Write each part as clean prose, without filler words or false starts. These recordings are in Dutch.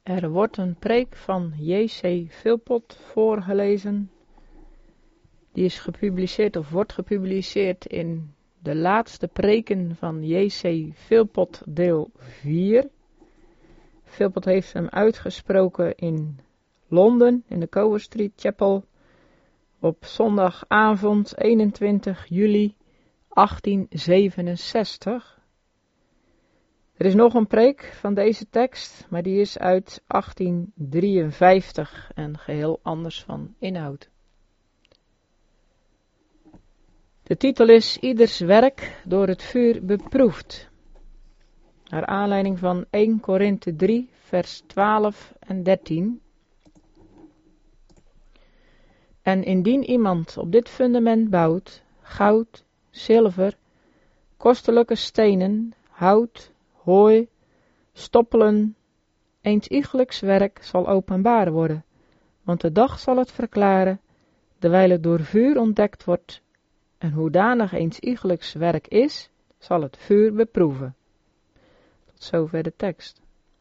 Er wordt een preek van J.C. Philpott voorgelezen. Die is gepubliceerd of wordt gepubliceerd in de laatste preken van J.C. Philpott deel 4. Philpott heeft hem uitgesproken in Londen, in de Gower Street Chapel, op zondagavond 21 juli 1867. Er is nog een preek van deze tekst, maar die is uit 1853 en geheel anders van inhoud. De titel is Ieders werk door het vuur beproefd. Naar aanleiding van 1 Korinthe 3 vers 12 en 13. En indien iemand op dit fundament bouwt, goud, zilver, kostelijke stenen, hout, hooi, stoppelen, eens iegelijks werk zal openbaar worden, want de dag zal het verklaren, dewijl het door vuur ontdekt wordt, en hoedanig eens iegelijks werk is, zal het vuur beproeven. Tot zover de tekst.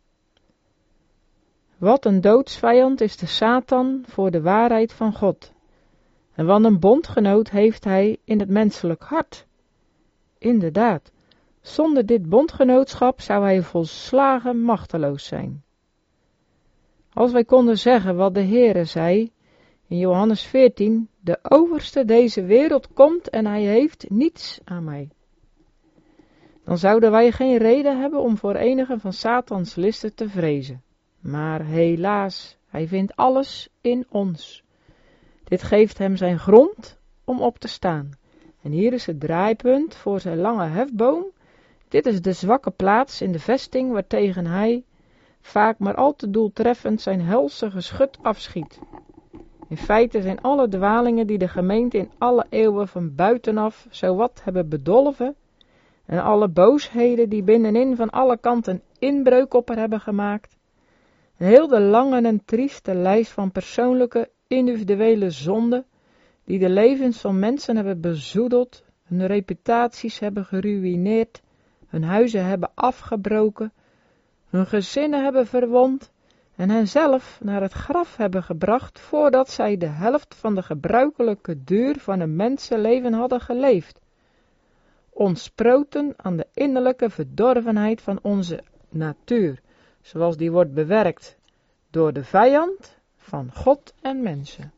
Wat een doodsvijand is de Satan voor de waarheid van God. En wat een bondgenoot heeft hij in het menselijk hart. Inderdaad, zonder dit bondgenootschap zou hij volslagen machteloos zijn. Als wij konden zeggen wat de Heere zei in Johannes 14, de overste deze wereld komt en hij heeft niets aan mij. Dan zouden wij geen reden hebben om voor enige van Satans listen te vrezen. Maar helaas, hij vindt alles in ons. Dit geeft hem zijn grond om op te staan. En hier is het draaipunt voor zijn lange hefboom. Dit is de zwakke plaats in de vesting waartegen hij vaak maar al te doeltreffend zijn helse geschut afschiet. In feite zijn alle dwalingen die de gemeente in alle eeuwen van buitenaf zowat hebben bedolven, en alle boosheden die binnenin van alle kanten inbreuk op haar hebben gemaakt, en heel de lange en trieste lijst van persoonlijke, individuele zonden, die de levens van mensen hebben bezoedeld, hun reputaties hebben geruïneerd, hun huizen hebben afgebroken, hun gezinnen hebben verwond en hen zelf naar het graf hebben gebracht voordat zij de helft van de gebruikelijke duur van een mensenleven hadden geleefd. Ontsproten aan de innerlijke verdorvenheid van onze natuur, zoals die wordt bewerkt door de vijand van God en mensen.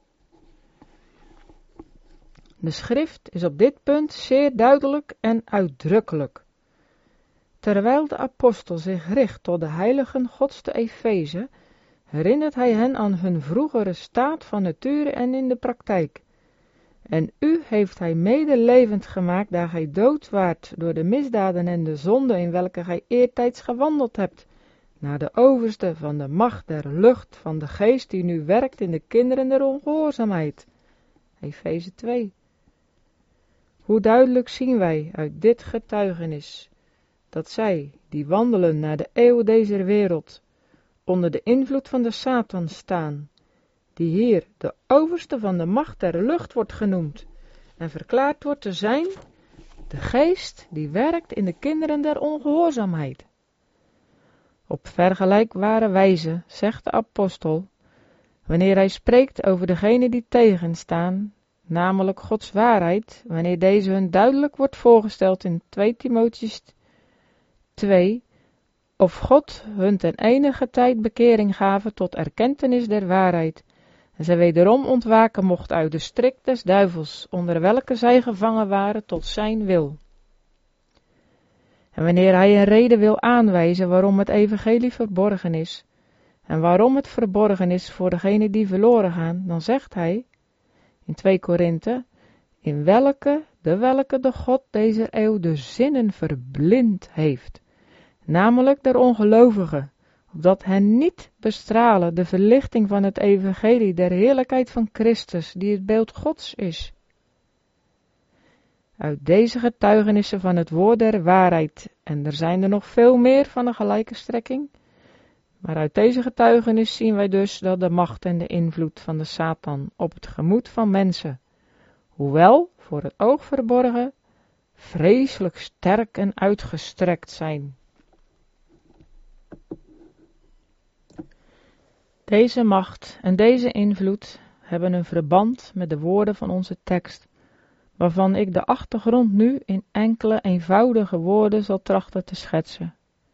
De schrift is op dit punt zeer duidelijk en uitdrukkelijk. Terwijl de apostel zich richt tot de heiligen Gods te Efeze, herinnert hij hen aan hun vroegere staat van nature en in de praktijk. En u heeft hij medelevend gemaakt, daar gij dood waart door de misdaden en de zonden in welke gij eertijds gewandeld hebt, naar de overste van de macht der lucht van de geest die nu werkt in de kinderen der ongehoorzaamheid. Efeze 2. Hoe duidelijk zien wij uit dit getuigenis, dat zij, die wandelen naar de eeuw deze wereld, onder de invloed van de Satan staan, die hier de overste van de macht der lucht wordt genoemd en verklaard wordt te zijn de geest die werkt in de kinderen der ongehoorzaamheid. Op vergelijkbare wijze zegt de apostel, wanneer hij spreekt over degenen die tegenstaan, namelijk Gods waarheid, wanneer deze hun duidelijk wordt voorgesteld in 2 Timotheüs 2, of God hun ten enige tijd bekering gaven tot erkentenis der waarheid, en zij wederom ontwaken mocht uit de strik des duivels, onder welke zij gevangen waren tot zijn wil. En wanneer hij een reden wil aanwijzen waarom het evangelie verborgen is, en waarom het verborgen is voor degenen die verloren gaan, dan zegt hij in 2 Korinthe, in welke de God deze eeuw de zinnen verblind heeft, namelijk der ongelovigen, opdat hen niet bestralen de verlichting van het evangelie der heerlijkheid van Christus, die het beeld Gods is. Uit deze getuigenissen van het woord der waarheid, en er zijn er nog veel meer van een gelijke strekking, maar uit deze getuigenis zien wij dus dat de macht en de invloed van de Satan op het gemoed van mensen, hoewel voor het oog verborgen, vreselijk sterk en uitgestrekt zijn. Deze macht en deze invloed hebben een verband met de woorden van onze tekst, waarvan ik de achtergrond nu in enkele eenvoudige woorden zal trachten te schetsen.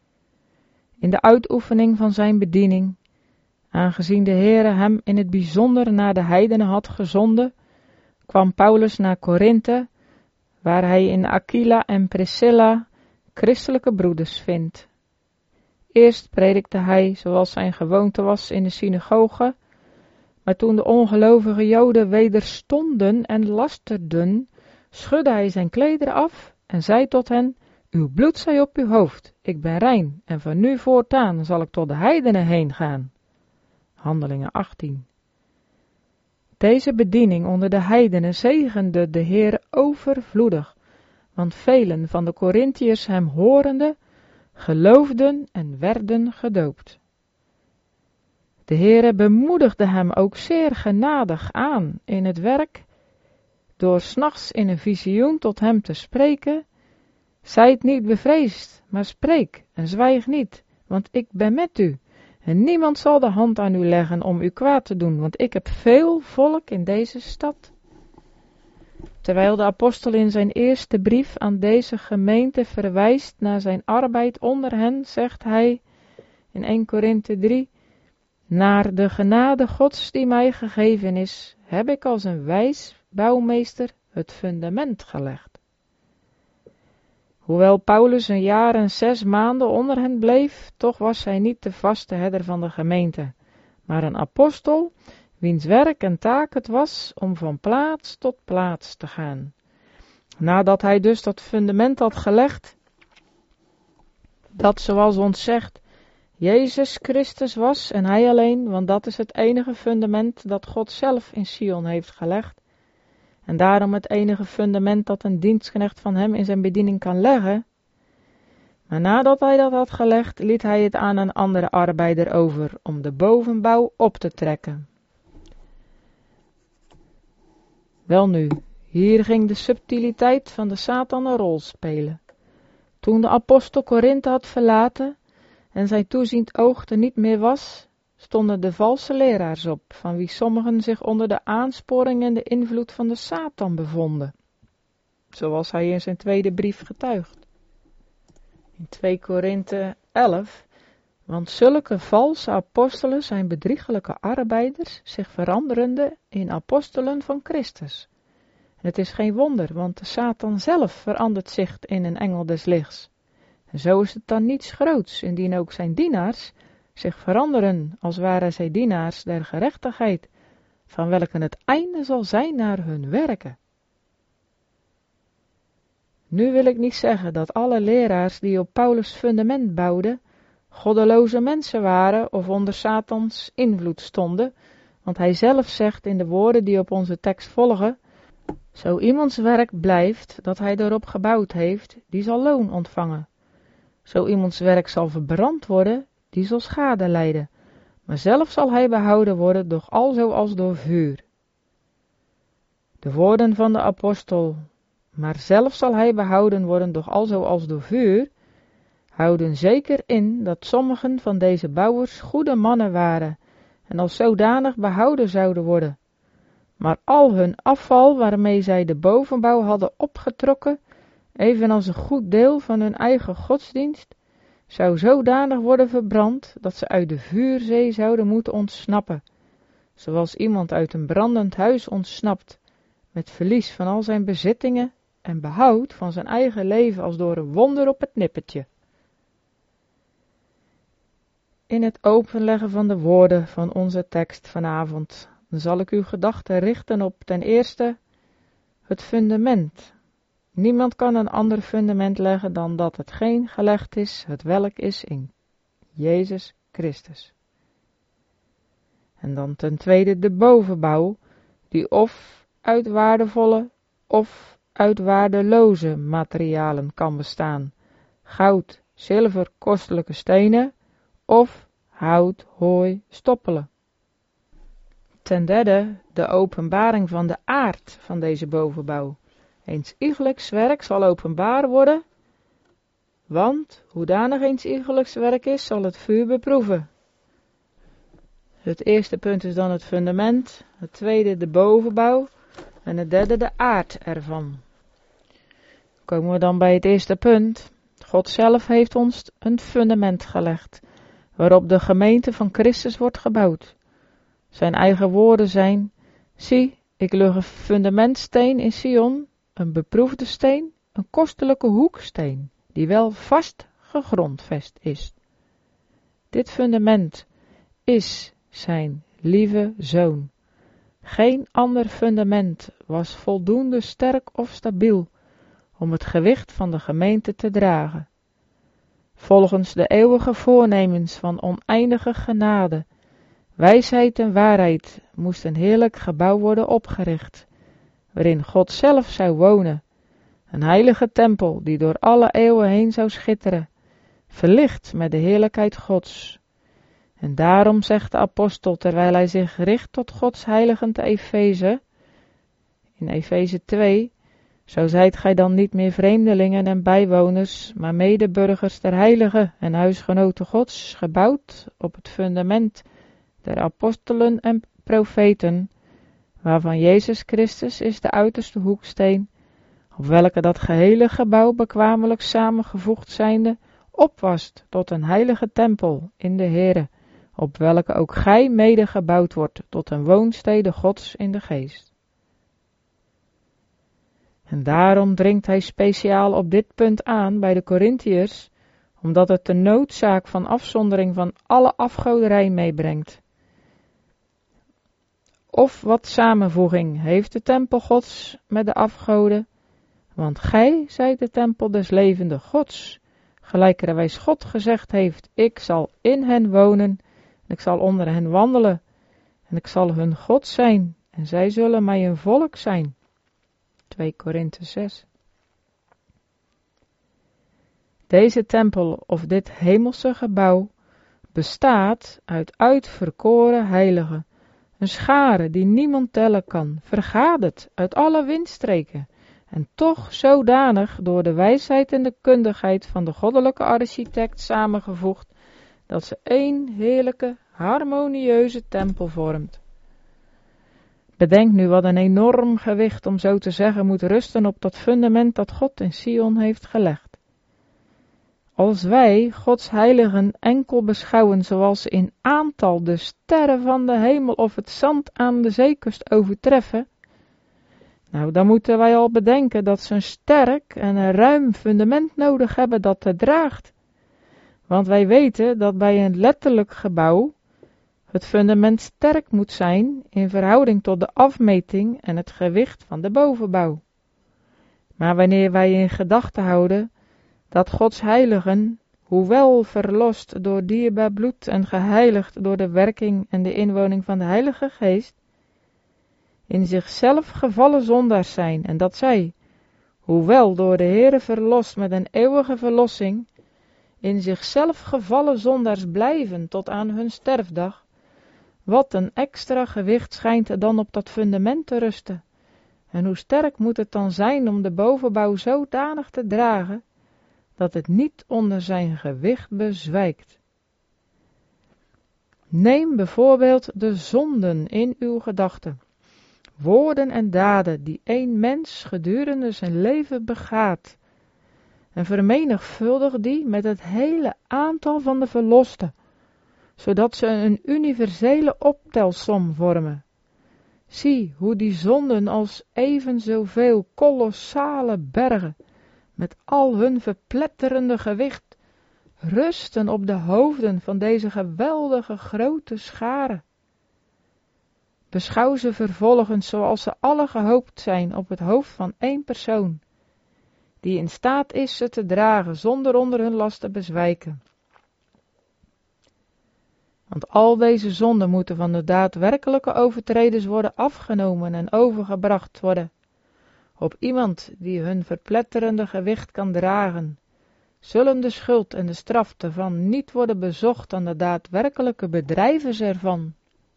In de uitoefening van zijn bediening, aangezien de Heere hem in het bijzonder naar de heidenen had gezonden, kwam Paulus naar Korinthe, waar hij in Aquila en Priscilla christelijke broeders vindt. Eerst predikte hij, zoals zijn gewoonte was, in de synagoge, maar toen de ongelovige Joden wederstonden en lasterden, schudde hij zijn klederen af en zei tot hen: uw bloed zij op uw hoofd, ik ben rein, en van nu voortaan zal ik tot de heidenen heen gaan. Handelingen 18. Deze bediening onder de heidenen zegende de Heer overvloedig, want velen van de Korintiërs hem horende, geloofden en werden gedoopt. De Heere bemoedigde hem ook zeer genadig aan in het werk, door 's nachts in een visioen tot hem te spreken: zijt niet bevreesd, maar spreek en zwijg niet, want ik ben met u, en niemand zal de hand aan u leggen om u kwaad te doen, want ik heb veel volk in deze stad. Terwijl de apostel in zijn eerste brief aan deze gemeente verwijst naar zijn arbeid onder hen, zegt hij in 1 Korinthe 3, naar de genade Gods die mij gegeven is, heb ik als een wijs bouwmeester het fundament gelegd. Hoewel Paulus 1 jaar en 6 maanden onder hen bleef, toch was hij niet de vaste herder van de gemeente, maar een apostel, wiens werk en taak het was om van plaats tot plaats te gaan. Nadat hij dus dat fundament had gelegd, dat zoals ons zegt, Jezus Christus was en hij alleen, want dat is het enige fundament dat God zelf in Sion heeft gelegd, en daarom het enige fundament dat een dienstknecht van hem in zijn bediening kan leggen. Maar nadat hij dat had gelegd, liet hij het aan een andere arbeider over om de bovenbouw op te trekken. Welnu, hier ging de subtiliteit van de Satan een rol spelen. Toen de apostel Korinthe had verlaten en zijn toeziend oog er niet meer was, stonden de valse leraars op, van wie sommigen zich onder de aansporing en de invloed van de Satan bevonden, zoals hij in zijn tweede brief getuigt. In 2 Korinthe 11, want zulke valse apostelen zijn bedriegelijke arbeiders, zich veranderende in apostelen van Christus. En het is geen wonder, want de Satan zelf verandert zich in een engel des lichts. En zo is het dan niets groots, indien ook zijn dienaars zich veranderen, als waren zij dienaars der gerechtigheid, van welke het einde zal zijn naar hun werken. Nu wil ik niet zeggen dat alle leraars die op Paulus' fundament bouwden, goddeloze mensen waren of onder Satans invloed stonden, want hij zelf zegt in de woorden die op onze tekst volgen: zo iemands werk blijft dat hij erop gebouwd heeft, die zal loon ontvangen. Zo iemands werk zal verbrand worden, die zal schade lijden, maar zelf zal hij behouden worden, doch alzo als door vuur. De woorden van de apostel, maar zelf zal hij behouden worden, doch alzo als door vuur, houden zeker in dat sommigen van deze bouwers goede mannen waren en als zodanig behouden zouden worden. Maar al hun afval waarmee zij de bovenbouw hadden opgetrokken, evenals een goed deel van hun eigen godsdienst, zou zodanig worden verbrand dat ze uit de vuurzee zouden moeten ontsnappen, zoals iemand uit een brandend huis ontsnapt, met verlies van al zijn bezittingen en behoud van zijn eigen leven als door een wonder op het nippertje. In het openleggen van de woorden van onze tekst vanavond zal ik uw gedachten richten op ten eerste het fundament. Niemand kan een ander fundament leggen dan dat hetgeen gelegd is, het welk is in Jezus Christus. En dan ten tweede de bovenbouw, die of uit waardevolle of uit waardeloze materialen kan bestaan. Goud, zilver, kostelijke stenen of hout, hooi, stoppelen. Ten derde de openbaring van de aard van deze bovenbouw. Eens iegelijks werk zal openbaar worden, want hoedanig eens iegelijks werk is, zal het vuur beproeven. Het eerste punt is dan het fundament, het tweede de bovenbouw en het derde de aard ervan. Komen we dan bij het eerste punt. God zelf heeft ons een fundament gelegd, waarop de gemeente van Christus wordt gebouwd. Zijn eigen woorden zijn: zie, ik leg een fundamentsteen in Sion, een beproefde steen, een kostelijke hoeksteen, die wel vast gegrondvest is. Dit fundament is zijn lieve Zoon. Geen ander fundament was voldoende sterk of stabiel om het gewicht van de gemeente te dragen. Volgens de eeuwige voornemens van oneindige genade, wijsheid en waarheid moest een heerlijk gebouw worden opgericht, waarin God zelf zou wonen, een heilige tempel die door alle eeuwen heen zou schitteren, verlicht met de heerlijkheid Gods. En daarom zegt de apostel, terwijl hij zich richt tot Gods heiligen te Efeze, in Efeze 2, zo zijt gij dan niet meer vreemdelingen en bijwoners, maar medeburgers der heiligen en huisgenoten Gods, gebouwd op het fundament der apostelen en profeten, waarvan Jezus Christus is de uiterste hoeksteen, op welke dat gehele gebouw bekwamelijk samengevoegd zijnde opwast tot een heilige tempel in de Heere, op welke ook gij mede gebouwd wordt tot een woonstede Gods in de geest. En daarom dringt hij speciaal op dit punt aan bij de Korintiërs, omdat het de noodzaak van afzondering van alle afgoderij meebrengt. Of wat samenvoeging heeft de tempel Gods met de afgoden? Want gij zijt de tempel des levende Gods, gelijkerwijs God gezegd heeft, ik zal in hen wonen, en ik zal onder hen wandelen, en ik zal hun God zijn, en zij zullen mij een volk zijn. 2 Korinthe 6. Deze tempel of dit hemelse gebouw bestaat uit uitverkoren heiligen, een schare die niemand tellen kan, vergaderd uit alle windstreken, en toch zodanig door de wijsheid en de kundigheid van de goddelijke architect samengevoegd, dat ze één heerlijke, harmonieuze tempel vormt. Bedenk nu wat een enorm gewicht, om zo te zeggen, moet rusten op dat fundament dat God in Sion heeft gelegd. Als wij Gods heiligen enkel beschouwen zoals ze in aantal de sterren van de hemel of het zand aan de zeekust overtreffen, nou, dan moeten wij al bedenken dat ze een sterk en een ruim fundament nodig hebben dat het draagt. Want wij weten dat bij een letterlijk gebouw het fundament sterk moet zijn in verhouding tot de afmeting en het gewicht van de bovenbouw. Maar wanneer wij in gedachten houden dat Gods heiligen, hoewel verlost door dierbaar bloed en geheiligd door de werking en de inwoning van de Heilige Geest, in zichzelf gevallen zondaars zijn en dat zij, hoewel door de Heere verlost met een eeuwige verlossing, in zichzelf gevallen zondaars blijven tot aan hun sterfdag, wat een extra gewicht schijnt er dan op dat fundament te rusten. En hoe sterk moet het dan zijn om de bovenbouw zodanig te dragen, dat het niet onder zijn gewicht bezwijkt. Neem bijvoorbeeld de zonden in uw gedachten, woorden en daden die één mens gedurende zijn leven begaat, en vermenigvuldig die met het hele aantal van de verlosten, zodat ze een universele optelsom vormen. Zie hoe die zonden als even zoveel kolossale bergen, met al hun verpletterende gewicht, rusten op de hoofden van deze geweldige grote schare. Beschouw ze vervolgens zoals ze alle gehoopt zijn op het hoofd van één persoon, die in staat is ze te dragen zonder onder hun last te bezwijken. Want al deze zonden moeten van de daadwerkelijke overtreders worden afgenomen en overgebracht worden op iemand die hun verpletterende gewicht kan dragen. Zullen de schuld en de straf ervan niet worden bezocht aan de daadwerkelijke bedrijvers ervan?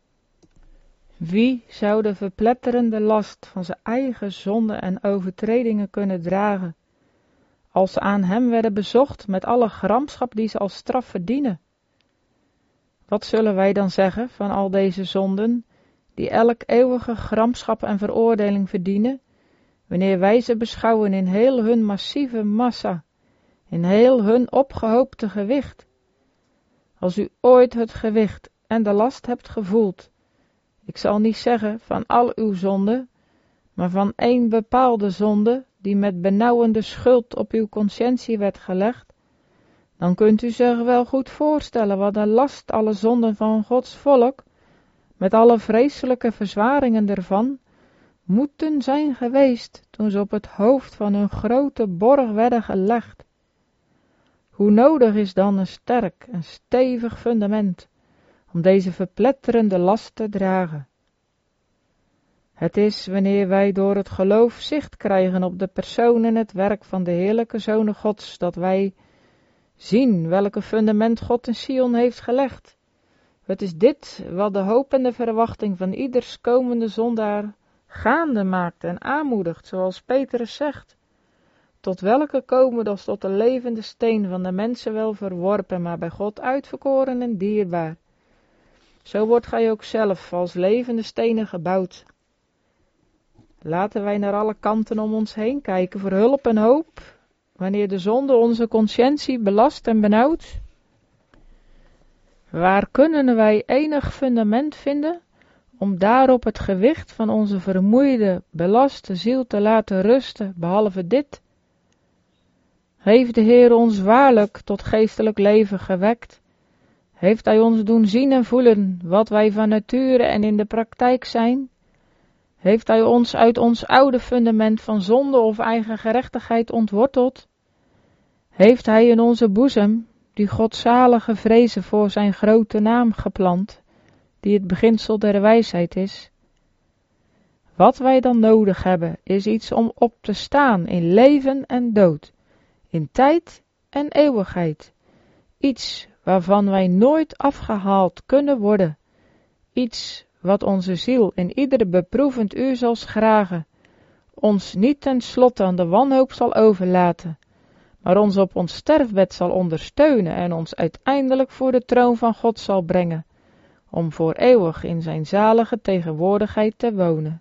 Wie zou de verpletterende last van zijn eigen zonden en overtredingen kunnen dragen, als ze aan hem werden bezocht met alle gramschap die ze als straf verdienen? Wat zullen wij dan zeggen van al deze zonden, die elk eeuwige gramschap en veroordeling verdienen, wanneer wij ze beschouwen in heel hun massieve massa, in heel hun opgehoopte gewicht? Als u ooit het gewicht en de last hebt gevoeld, ik zal niet zeggen van al uw zonden, maar van één bepaalde zonde, die met benauwende schuld op uw conscientie werd gelegd, dan kunt u zich wel goed voorstellen wat een last alle zonden van Gods volk, met alle vreselijke verzwaringen ervan, moeten zijn geweest toen ze op het hoofd van hun grote borg werden gelegd. Hoe nodig is dan een sterk en stevig fundament om deze verpletterende last te dragen? Het is wanneer wij door het geloof zicht krijgen op de persoon en het werk van de heerlijke Zonen Gods, dat wij zien welke fundament God in Sion heeft gelegd. Het is dit wat de hoop en de verwachting van ieders komende zondaar gaande maakt en aanmoedigt, zoals Petrus zegt. Tot welke komen als tot de levende steen van de mensen wel verworpen, maar bij God uitverkoren en dierbaar. Zo wordt gij ook zelf als levende stenen gebouwd. Laten wij naar alle kanten om ons heen kijken voor hulp en hoop, wanneer de zonde onze conscientie belast en benauwt. Waar kunnen wij enig fundament vinden om daarop het gewicht van onze vermoeide, belaste ziel te laten rusten, behalve dit? Heeft de Heer ons waarlijk tot geestelijk leven gewekt? Heeft Hij ons doen zien en voelen wat wij van nature en in de praktijk zijn? Heeft Hij ons uit ons oude fundament van zonde of eigen gerechtigheid ontworteld? Heeft Hij in onze boezem die godzalige vrezen voor zijn grote naam geplant, die het beginsel der wijsheid is? Wat wij dan nodig hebben, is iets om op te staan in leven en dood, in tijd en eeuwigheid. Iets waarvan wij nooit afgehaald kunnen worden. Iets wat onze ziel in ieder beproevend uur zal schragen, ons niet ten slotte aan de wanhoop zal overlaten, maar ons op ons sterfbed zal ondersteunen en ons uiteindelijk voor de troon van God zal brengen, om voor eeuwig in zijn zalige tegenwoordigheid te wonen.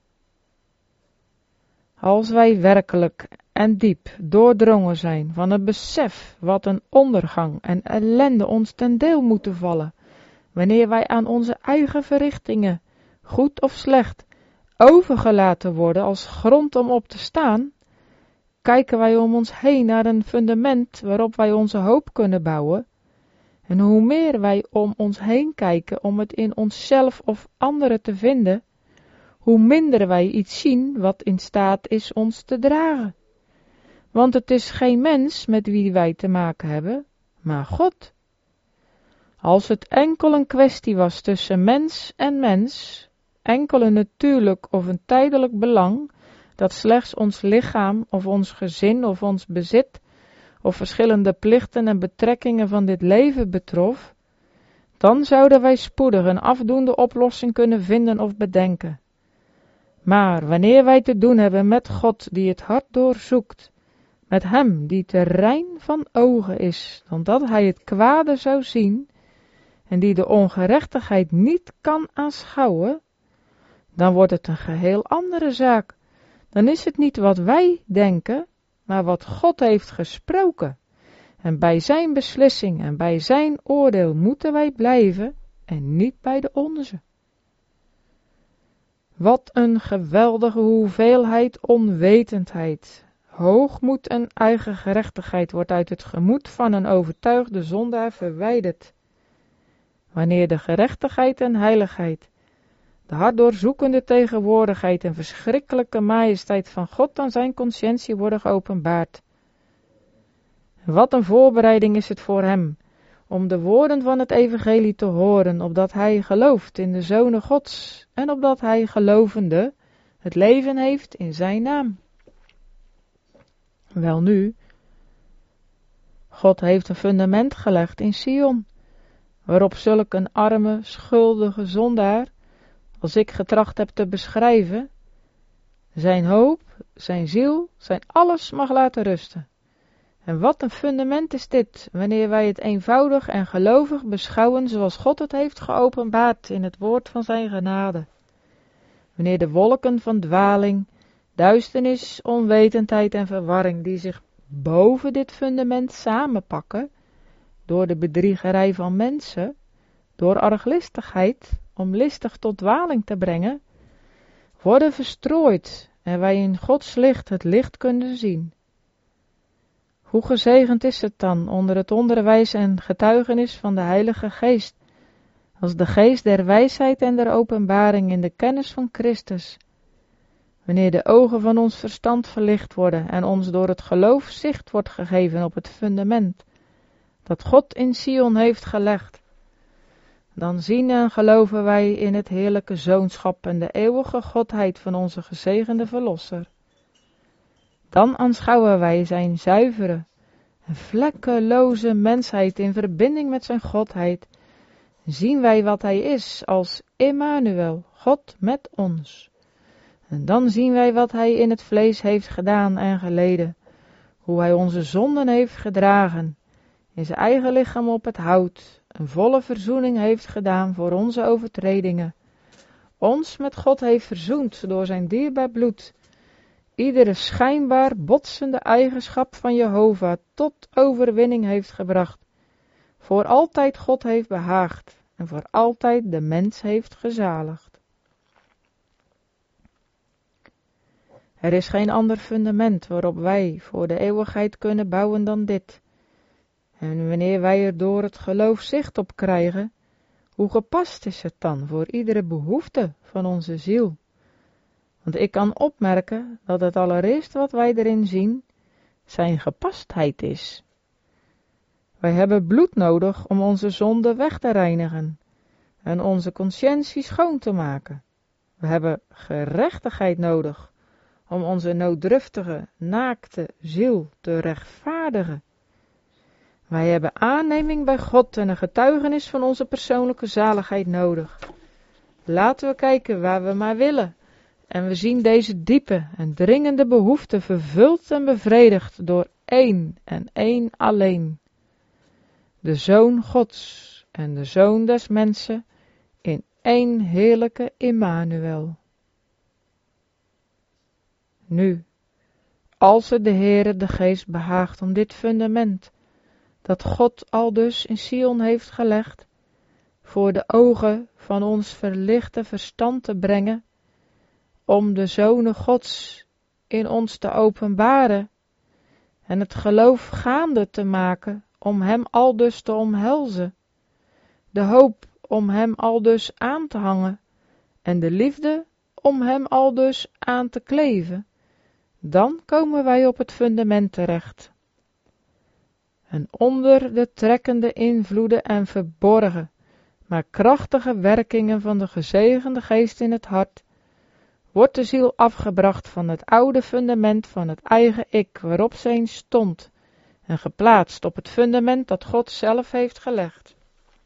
Als wij werkelijk en diep doordrongen zijn van het besef wat een ondergang en ellende ons ten deel moeten vallen, wanneer wij aan onze eigen verrichtingen, goed of slecht, overgelaten worden als grond om op te staan, kijken wij om ons heen naar een fundament waarop wij onze hoop kunnen bouwen. En hoe meer wij om ons heen kijken om het in onszelf of anderen te vinden, hoe minder wij iets zien wat in staat is ons te dragen. Want het is geen mens met wie wij te maken hebben, maar God. Als het enkel een kwestie was tussen mens en mens, enkel een natuurlijk of een tijdelijk belang, dat slechts ons lichaam of ons gezin of ons bezit of verschillende plichten en betrekkingen van dit leven betrof, dan zouden wij spoedig een afdoende oplossing kunnen vinden of bedenken. Maar wanneer wij te doen hebben met God die het hart doorzoekt, met Hem die te rein van ogen is, dan dat Hij het kwade zou zien, en die de ongerechtigheid niet kan aanschouwen, dan wordt het een geheel andere zaak. Dan is het niet wat wij denken, maar wat God heeft gesproken. En bij zijn beslissing en bij zijn oordeel moeten wij blijven en niet bij de onze. Wat een geweldige hoeveelheid onwetendheid, hoogmoed en eigen gerechtigheid wordt uit het gemoed van een overtuigde zondaar verwijderd. Wanneer de gerechtigheid en heiligheid, de hartdoorzoekende tegenwoordigheid en verschrikkelijke majesteit van God aan zijn conscientie worden geopenbaard. Wat een voorbereiding is het voor hem, om de woorden van het evangelie te horen, opdat hij gelooft in de Zonen Gods, en opdat hij gelovende het leven heeft in zijn naam. Welnu, God heeft een fundament gelegd in Sion, waarop zulk een arme, schuldige zondaar, als ik getracht heb te beschrijven, zijn hoop, zijn ziel, zijn alles mag laten rusten. En wat een fundament is dit, wanneer wij het eenvoudig en gelovig beschouwen zoals God het heeft geopenbaard in het woord van zijn genade. Wanneer de wolken van dwaling, duisternis, onwetendheid en verwarring die zich boven dit fundament samenpakken, door de bedriegerij van mensen, door arglistigheid, om listig tot dwaling te brengen, worden verstrooid en wij in Gods licht het licht kunnen zien. Hoe gezegend is het dan onder het onderwijs en getuigenis van de Heilige Geest, als de geest der wijsheid en der openbaring in de kennis van Christus, wanneer de ogen van ons verstand verlicht worden en ons door het geloof zicht wordt gegeven op het fundament dat God in Sion heeft gelegd, dan zien en geloven wij in het heerlijke zoonschap en de eeuwige godheid van onze gezegende Verlosser. Dan aanschouwen wij zijn zuivere en vlekkeloze mensheid in verbinding met zijn godheid, zien wij wat hij is als Immanuel, God met ons. En dan zien wij wat hij in het vlees heeft gedaan en geleden, hoe hij onze zonden heeft gedragen, in zijn eigen lichaam op het hout, een volle verzoening heeft gedaan voor onze overtredingen, ons met God heeft verzoend door zijn dierbaar bloed, iedere schijnbaar botsende eigenschap van Jehovah tot overwinning heeft gebracht, voor altijd God heeft behaagd en voor altijd de mens heeft gezaligd. Er is geen ander fundament waarop wij voor de eeuwigheid kunnen bouwen dan dit. En wanneer wij er door het geloof zicht op krijgen, hoe gepast is het dan voor iedere behoefte van onze ziel? Want ik kan opmerken dat het allereerst wat wij erin zien, zijn gepastheid is. Wij hebben bloed nodig om onze zonde weg te reinigen en onze consciëntie schoon te maken. We hebben gerechtigheid nodig om onze nooddruftige, naakte ziel te rechtvaardigen. Wij hebben aanneming bij God en een getuigenis van onze persoonlijke zaligheid nodig. Laten we kijken waar we maar willen. En we zien deze diepe en dringende behoefte vervuld en bevredigd door één en één alleen. De Zoon Gods en de Zoon des mensen in één heerlijke Immanuel. Nu, als het de Heere de Geest behaagt om dit fundament, dat God aldus in Sion heeft gelegd, voor de ogen van ons verlichte verstand te brengen, om de Zonen Gods in ons te openbaren en het geloof gaande te maken om hem aldus te omhelzen, de hoop om hem aldus aan te hangen en de liefde om hem aldus aan te kleven, dan komen wij op het fundament terecht. En onder de trekkende invloeden en verborgen, maar krachtige werkingen van de gezegende geest in het hart, wordt de ziel afgebracht van het oude fundament van het eigen ik waarop ze eens stond en geplaatst op het fundament dat God zelf heeft gelegd.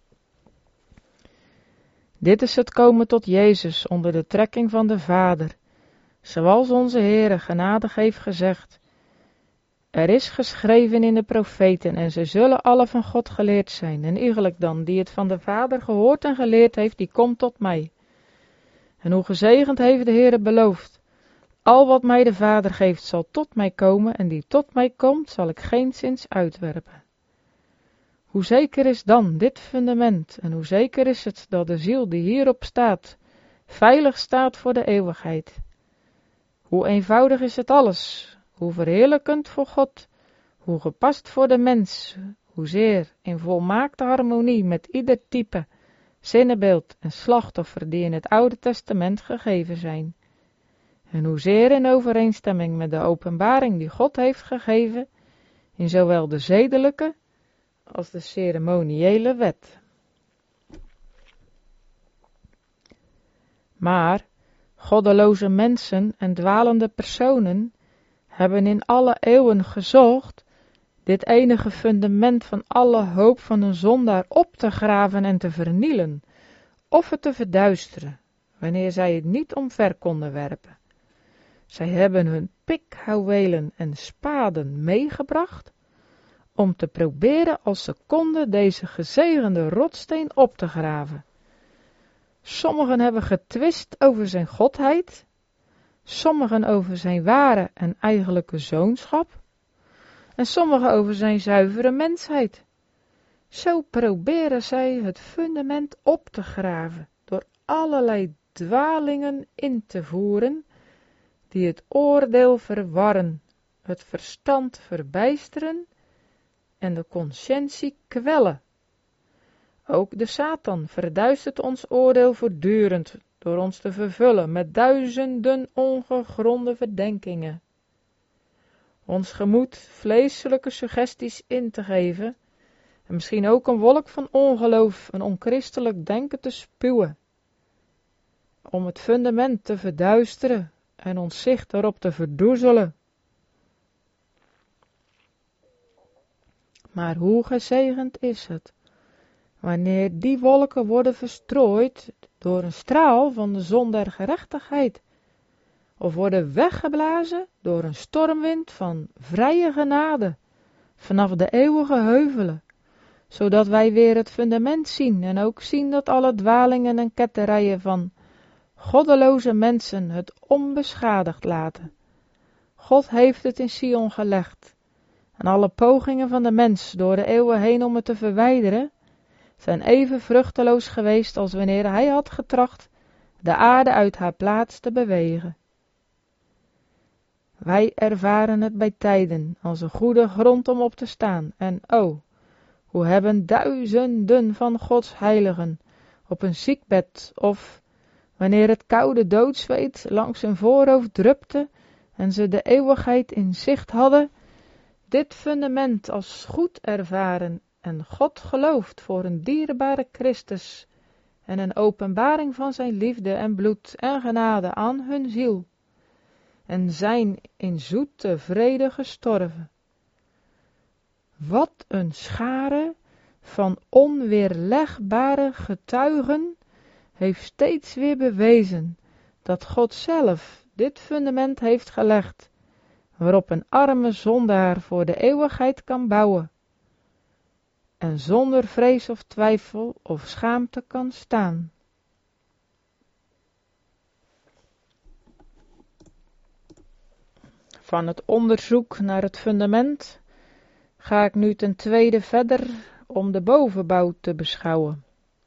Dit is het komen tot Jezus onder de trekking van de Vader, zoals onze Heere genadig heeft gezegd. Er is geschreven in de profeten en ze zullen alle van God geleerd zijn en iegelijk dan die het van de Vader gehoord en geleerd heeft, die komt tot mij. En hoe gezegend heeft de Heere beloofd, al wat mij de Vader geeft zal tot mij komen en die tot mij komt zal ik geenszins uitwerpen. Hoe zeker is dan dit fundament en hoe zeker is het dat de ziel die hierop staat, veilig staat voor de eeuwigheid. Hoe eenvoudig is het alles, hoe verheerlijkend voor God, hoe gepast voor de mens, hoezeer in volmaakte harmonie met ieder type, zinnebeeld en slachtoffer die in het Oude Testament gegeven zijn. En hoezeer in overeenstemming met de openbaring die God heeft gegeven, in zowel de zedelijke als de ceremoniële wet. Maar goddeloze mensen en dwalende personen hebben in alle eeuwen gezocht dit enige fundament van alle hoop van een zondaar op te graven en te vernielen, of het te verduisteren, wanneer zij het niet omver konden werpen. Zij hebben hun pikhouwelen en spaden meegebracht, om te proberen als ze konden deze gezegende rotssteen op te graven. Sommigen hebben getwist over zijn godheid, sommigen over zijn ware en eigenlijke zoonschap, en sommigen over zijn zuivere mensheid. Zo proberen zij het fundament op te graven, door allerlei dwalingen in te voeren, die het oordeel verwarren, het verstand verbijsteren en de conscientie kwellen. Ook de Satan verduistert ons oordeel voortdurend, door ons te vervullen met duizenden ongegronde verdenkingen. Ons gemoed vleeselijke suggesties in te geven, en misschien ook een wolk van ongeloof en onchristelijk denken te spuwen, om het fundament te verduisteren en ons zicht erop te verdoezelen. Maar hoe gezegend is het, wanneer die wolken worden verstrooid door een straal van de zon der gerechtigheid, of worden weggeblazen door een stormwind van vrije genade, vanaf de eeuwige heuvelen, zodat wij weer het fundament zien en ook zien dat alle dwalingen en ketterijen van goddeloze mensen het onbeschadigd laten. God heeft het in Sion gelegd, en alle pogingen van de mens door de eeuwen heen om het te verwijderen, zijn even vruchteloos geweest als wanneer hij had getracht de aarde uit haar plaats te bewegen. Wij ervaren het bij tijden als een goede grond om op te staan, en hoe hebben duizenden van Gods heiligen op een ziekbed, of wanneer het koude doodzweet langs hun voorhoofd drupte en ze de eeuwigheid in zicht hadden, dit fundament als goed ervaren en God geloofd voor een dierbare Christus en een openbaring van zijn liefde en bloed en genade aan hun ziel, en zijn in zoete vrede gestorven. Wat een schare van onweerlegbare getuigen heeft steeds weer bewezen dat God zelf dit fundament heeft gelegd, waarop een arme zondaar voor de eeuwigheid kan bouwen en zonder vrees of twijfel of schaamte kan staan. Van het onderzoek naar het fundament ga ik nu ten tweede verder om de bovenbouw te beschouwen.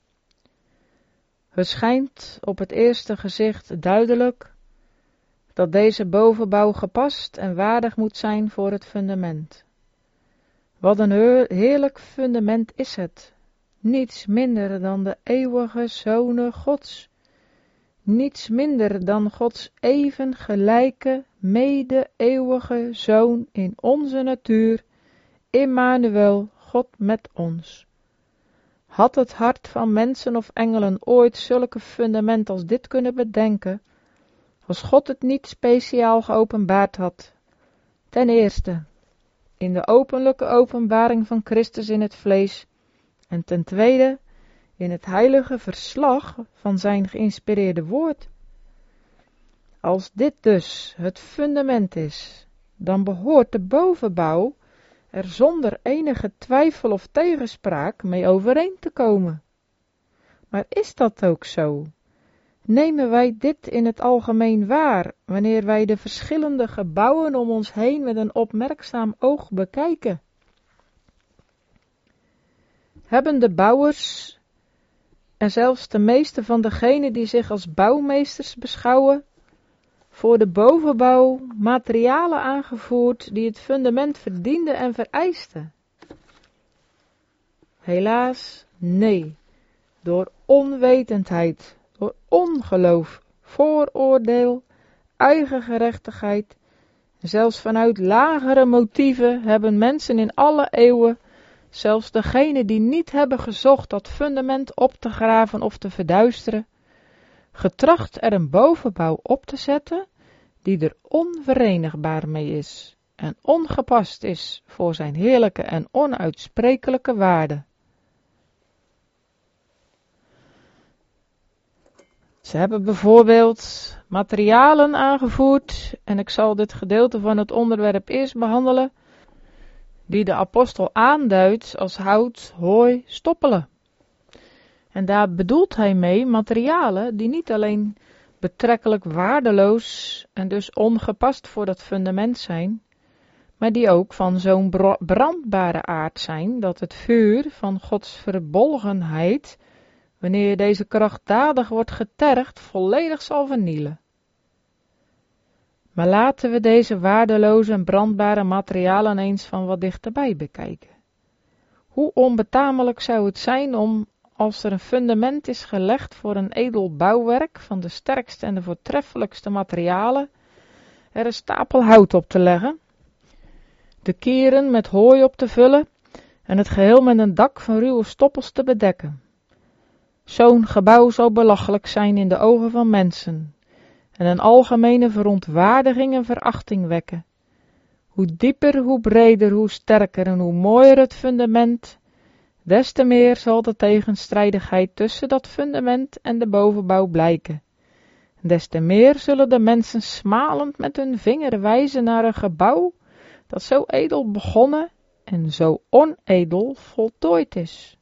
Het schijnt op het eerste gezicht duidelijk dat deze bovenbouw gepast en waardig moet zijn voor het fundament. Wat een heerlijk fundament is het, niets minder dan de eeuwige zonen Gods, niets minder dan Gods even gelijke mede-eeuwige Zoon in onze natuur, Immanuel, God met ons. Had het hart van mensen of engelen ooit zulke fundament als dit kunnen bedenken, als God het niet speciaal geopenbaard had? Ten eerste, in de openlijke openbaring van Christus in het vlees, en ten tweede, in het heilige verslag van zijn geïnspireerde woord. Als dit dus het fundament is, dan behoort de bovenbouw er zonder enige twijfel of tegenspraak mee overeen te komen. Maar is dat ook zo? Nemen wij dit in het algemeen waar, wanneer wij de verschillende gebouwen om ons heen met een opmerkzaam oog bekijken? Hebben de bouwers, en zelfs de meeste van degenen die zich als bouwmeesters beschouwen, voor de bovenbouw materialen aangevoerd die het fundament verdienden en vereisten? Helaas, nee. Door onwetendheid, door ongeloof, vooroordeel, eigen gerechtigheid, zelfs vanuit lagere motieven hebben mensen in alle eeuwen, zelfs degenen die niet hebben gezocht dat fundament op te graven of te verduisteren, getracht er een bovenbouw op te zetten die er onverenigbaar mee is en ongepast is voor zijn heerlijke en onuitsprekelijke waarde. Ze hebben bijvoorbeeld materialen aangevoerd, en ik zal dit gedeelte van het onderwerp eerst behandelen, die de apostel aanduidt als hout, hooi, stoppelen. En daar bedoelt hij mee materialen die niet alleen betrekkelijk waardeloos en dus ongepast voor dat fundament zijn, maar die ook van zo'n brandbare aard zijn dat het vuur van Gods verbolgenheid, wanneer deze krachtdadig wordt getergd, volledig zal vernielen. Maar laten we deze waardeloze en brandbare materialen eens van wat dichterbij bekijken. Hoe onbetamelijk zou het zijn om, als er een fundament is gelegd voor een edel bouwwerk van de sterkste en de voortreffelijkste materialen, er een stapel hout op te leggen, de kieren met hooi op te vullen en het geheel met een dak van ruwe stoppels te bedekken. Zo'n gebouw zou belachelijk zijn in de ogen van mensen en een algemene verontwaardiging en verachting wekken. Hoe dieper, hoe breder, hoe sterker en hoe mooier het fundament, des te meer zal de tegenstrijdigheid tussen dat fundament en de bovenbouw blijken. Des te meer zullen de mensen smalend met hun vinger wijzen naar een gebouw dat zo edel begonnen en zo onedel voltooid is.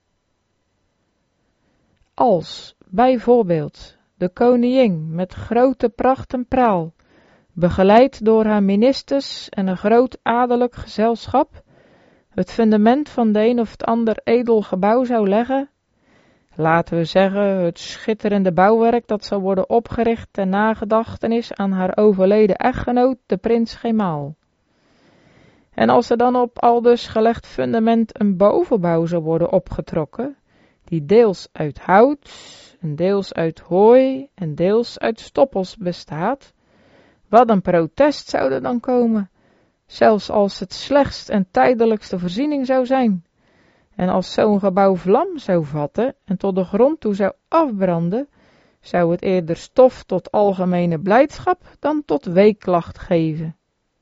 Als bijvoorbeeld de koningin met grote pracht en praal, begeleid door haar ministers en een groot adellijk gezelschap, het fundament van de een of het ander edel gebouw zou leggen, laten we zeggen het schitterende bouwwerk dat zou worden opgericht ter nagedachtenis aan haar overleden echtgenoot, de prins Gemaal. En als er dan op aldus gelegd fundament een bovenbouw zou worden opgetrokken, die deels uit hout, en deels uit hooi en deels uit stoppels bestaat, wat een protest zou er dan komen, zelfs als het slechtst en tijdelijkste voorziening zou zijn. En als zo'n gebouw vlam zou vatten en tot de grond toe zou afbranden, zou het eerder stof tot algemene blijdschap dan tot weeklacht geven.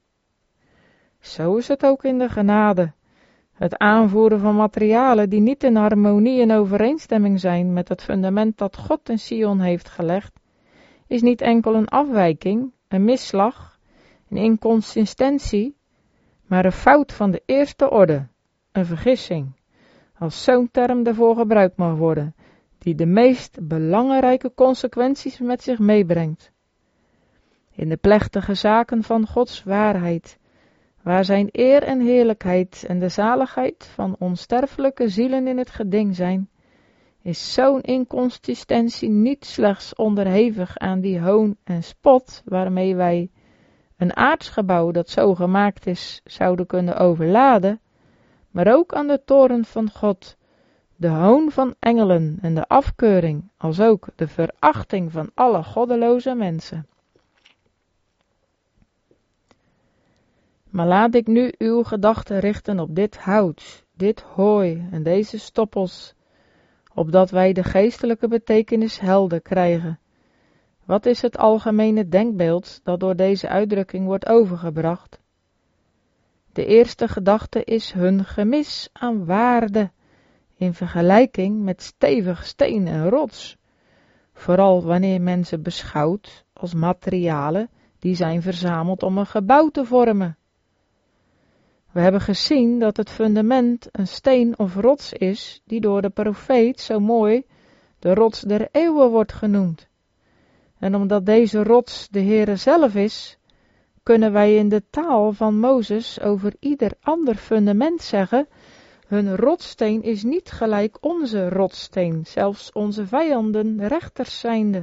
Zo is het ook in de genade. Het aanvoeren van materialen die niet in harmonie en overeenstemming zijn met het fundament dat God in Sion heeft gelegd, is niet enkel een afwijking, een misslag, een inconsistentie, maar een fout van de eerste orde, een vergissing, als zo'n term daarvoor gebruikt mag worden, die de meest belangrijke consequenties met zich meebrengt. In de plechtige zaken van Gods waarheid, waar zijn eer en heerlijkheid en de zaligheid van onsterfelijke zielen in het geding zijn, is zo'n inconsistentie niet slechts onderhevig aan die hoon en spot waarmee wij een aardsgebouw dat zo gemaakt is zouden kunnen overladen, maar ook aan de toorn van God, de hoon van engelen en de afkeuring, als ook de verachting van alle goddeloze mensen. Maar laat ik nu uw gedachten richten op dit hout, dit hooi en deze stoppels, opdat wij de geestelijke betekenis helder krijgen. Wat is het algemene denkbeeld dat door deze uitdrukking wordt overgebracht? De eerste gedachte is hun gemis aan waarde, in vergelijking met stevig steen en rots, vooral wanneer men ze beschouwt als materialen die zijn verzameld om een gebouw te vormen. We hebben gezien dat het fundament een steen of rots is, die door de profeet zo mooi de rots der eeuwen wordt genoemd. En omdat deze rots de Heere zelf is, kunnen wij in de taal van Mozes over ieder ander fundament zeggen, hun rotssteen is niet gelijk onze rotssteen, zelfs onze vijanden rechters zijnde.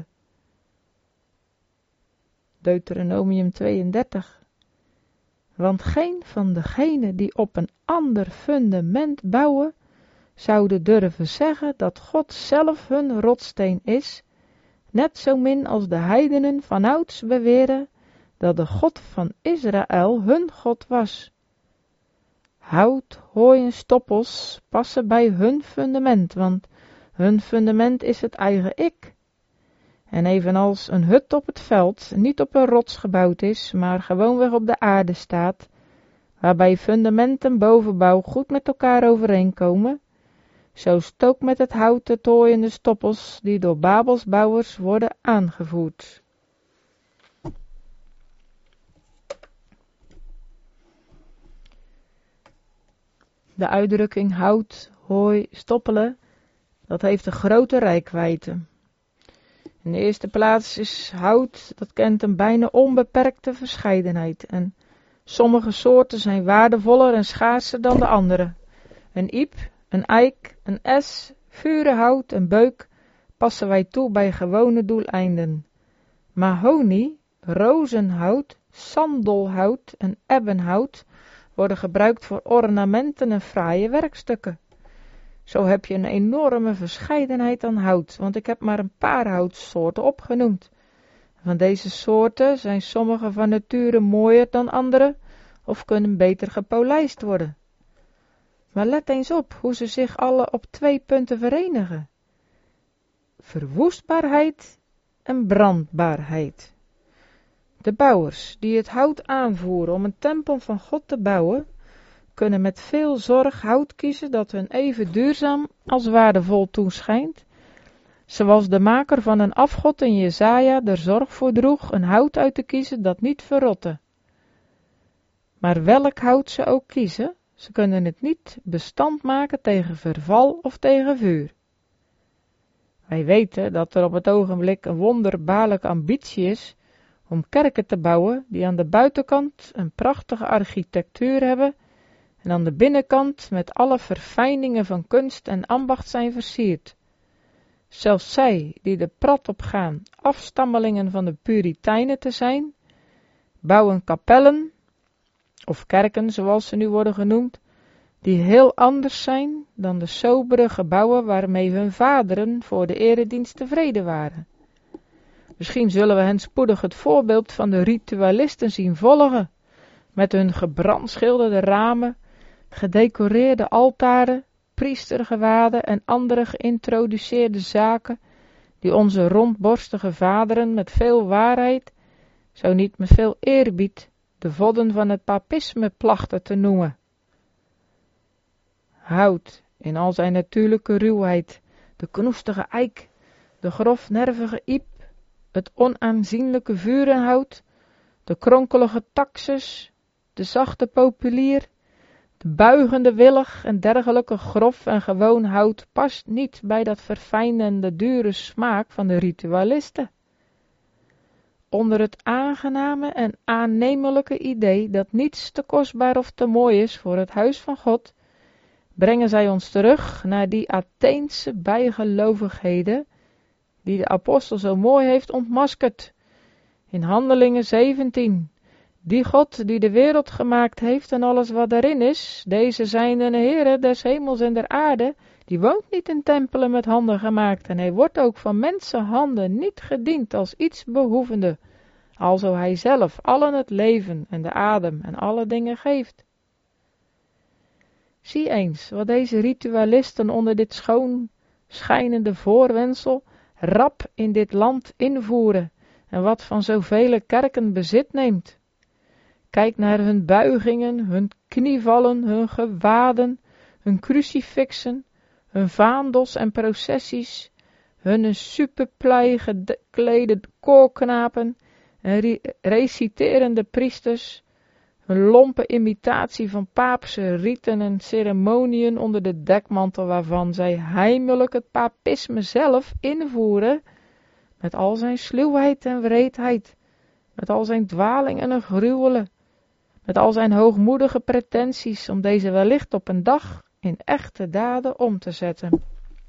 Deuteronomium 32. Want geen van degenen die op een ander fundament bouwen, zouden durven zeggen dat God zelf hun rotssteen is, net zo min als de heidenen vanouds beweren dat de God van Israël hun God was. Hout, hooi en stoppels passen bij hun fundament, want hun fundament is het eigen ik. En evenals een hut op het veld niet op een rots gebouwd is, maar gewoonweg op de aarde staat, waarbij fundament en bovenbouw goed met elkaar overeenkomen, zo is het ook met het hout, het hooi en de stoppels die door Babels bouwers worden aangevoerd. De uitdrukking hout, hooi, stoppelen, dat heeft een grote reikwijdte. In de eerste plaats is hout, dat kent een bijna onbeperkte verscheidenheid. En sommige soorten zijn waardevoller en schaarser dan de andere. Een iep, een eik, een es, vurenhout en beuk passen wij toe bij gewone doeleinden. Mahonie, rozenhout, sandelhout en ebbenhout worden gebruikt voor ornamenten en fraaie werkstukken. Zo heb je een enorme verscheidenheid aan hout, want ik heb maar een paar houtsoorten opgenoemd. Van deze soorten zijn sommige van nature mooier dan andere of kunnen beter gepolijst worden. Maar let eens op hoe ze zich alle op 2 punten verenigen. Verwoestbaarheid en brandbaarheid. De bouwers die het hout aanvoeren om een tempel van God te bouwen, kunnen met veel zorg hout kiezen dat hun even duurzaam als waardevol toeschijnt, zoals de maker van een afgod in Jesaja er zorg voor droeg een hout uit te kiezen dat niet verrotte. Maar welk hout ze ook kiezen, ze kunnen het niet bestand maken tegen verval of tegen vuur. Wij weten dat er op het ogenblik een wonderbaarlijke ambitie is om kerken te bouwen die aan de buitenkant een prachtige architectuur hebben en aan de binnenkant met alle verfijningen van kunst en ambacht zijn versierd. Zelfs zij die de prat opgaan afstammelingen van de Puritijnen te zijn, bouwen kapellen, of kerken zoals ze nu worden genoemd, die heel anders zijn dan de sobere gebouwen waarmee hun vaderen voor de eredienst tevreden waren. Misschien zullen we hen spoedig het voorbeeld van de ritualisten zien volgen, met hun gebrandschilderde ramen, gedecoreerde altaren, priestergewaden en andere geïntroduceerde zaken, die onze rondborstige vaderen met veel waarheid, zo niet met veel eerbied, de vodden van het papisme plachten te noemen. Hout in al zijn natuurlijke ruwheid, de knoestige eik, de grofnervige iep, het onaanzienlijke vurenhout, de kronkelige taxus, de zachte populier, de buigende willig en dergelijke grof en gewoon hout past niet bij dat verfijnende dure smaak van de ritualisten. Onder het aangename en aannemelijke idee dat niets te kostbaar of te mooi is voor het huis van God, brengen zij ons terug naar die Atheense bijgelovigheden die de apostel zo mooi heeft ontmaskerd. In Handelingen 17. Die God die de wereld gemaakt heeft en alles wat daarin is, deze zijn de Heere des hemels en der aarde, die woont niet in tempelen met handen gemaakt en hij wordt ook van mensenhanden niet gediend als iets behoevende, alzo hij zelf allen het leven en de adem en alle dingen geeft. Zie eens wat deze ritualisten onder dit schoon schijnende voorwendsel rap in dit land invoeren en wat van zoveel kerken bezit neemt. Kijk naar hun buigingen, hun knievallen, hun gewaden, hun crucifixen, hun vaandels en processies, hun superplei geklede koorknapen en reciterende priesters, hun lompe imitatie van paapse riten en ceremoniën onder de dekmantel waarvan zij heimelijk het papisme zelf invoeren, met al zijn sluwheid en wreedheid, met al zijn dwalingen en gruwelen, met al zijn hoogmoedige pretenties om deze wellicht op een dag in echte daden om te zetten.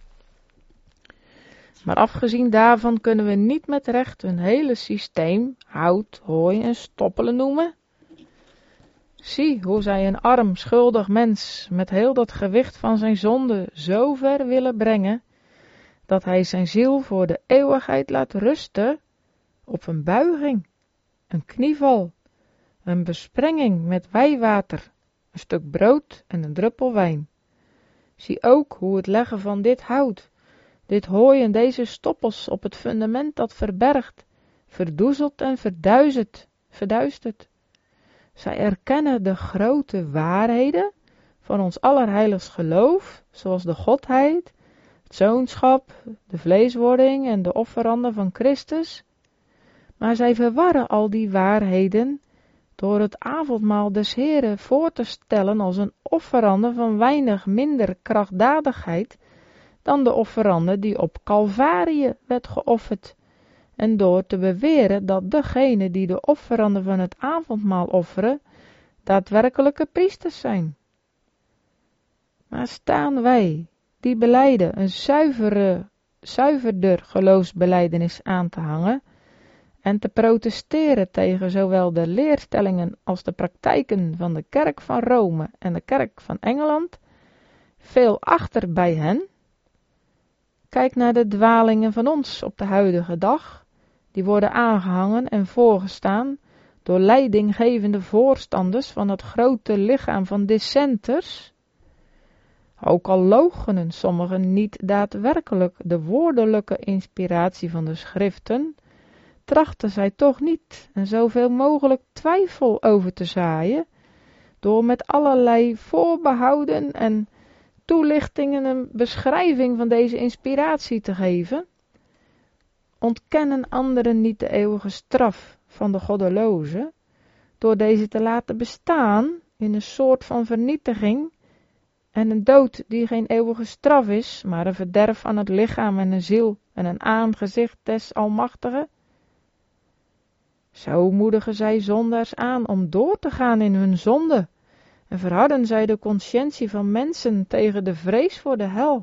Maar afgezien daarvan kunnen we niet met recht hun hele systeem hout, hooi en stoppelen noemen. Zie hoe zij een arm, schuldig mens met heel dat gewicht van zijn zonde zo ver willen brengen, dat hij zijn ziel voor de eeuwigheid laat rusten op een buiging, een knieval, een besprenging met wijwater, een stuk brood en een druppel wijn. Zie ook hoe het leggen van dit hout, dit hooi en deze stoppels op het fundament dat verbergt, verdoezelt en verduistert. Zij erkennen de grote waarheden van ons allerheiligst geloof, zoals de Godheid, het zoonschap, de vleeswording en de offeranden van Christus. Maar zij verwarren al die waarheden door het avondmaal des Heren voor te stellen als een offerande van weinig minder krachtdadigheid dan de offerande die op Calvarië werd geofferd, en door te beweren dat degenen die de offerande van het avondmaal offeren, daadwerkelijke priesters zijn. Maar staan wij, die belijden een zuiverder geloofsbelijdenis aan te hangen en te protesteren tegen zowel de leerstellingen als de praktijken van de kerk van Rome en de kerk van Engeland, veel achter bij hen? Kijk naar de dwalingen van ons op de huidige dag, die worden aangehangen en voorgestaan door leidinggevende voorstanders van het grote lichaam van dissenters. Ook al loochenen sommigen niet daadwerkelijk de woordelijke inspiratie van de schriften, trachten zij toch niet en zoveel mogelijk twijfel over te zaaien, door met allerlei voorbehouden en toelichtingen een beschrijving van deze inspiratie te geven. Ontkennen anderen niet de eeuwige straf van de goddeloze, door deze te laten bestaan in een soort van vernietiging en een dood die geen eeuwige straf is, maar een verderf aan het lichaam en een ziel en een aangezicht des Almachtigen? Zo moedigen zij zondaars aan om door te gaan in hun zonde en verharden zij de consciëntie van mensen tegen de vrees voor de hel.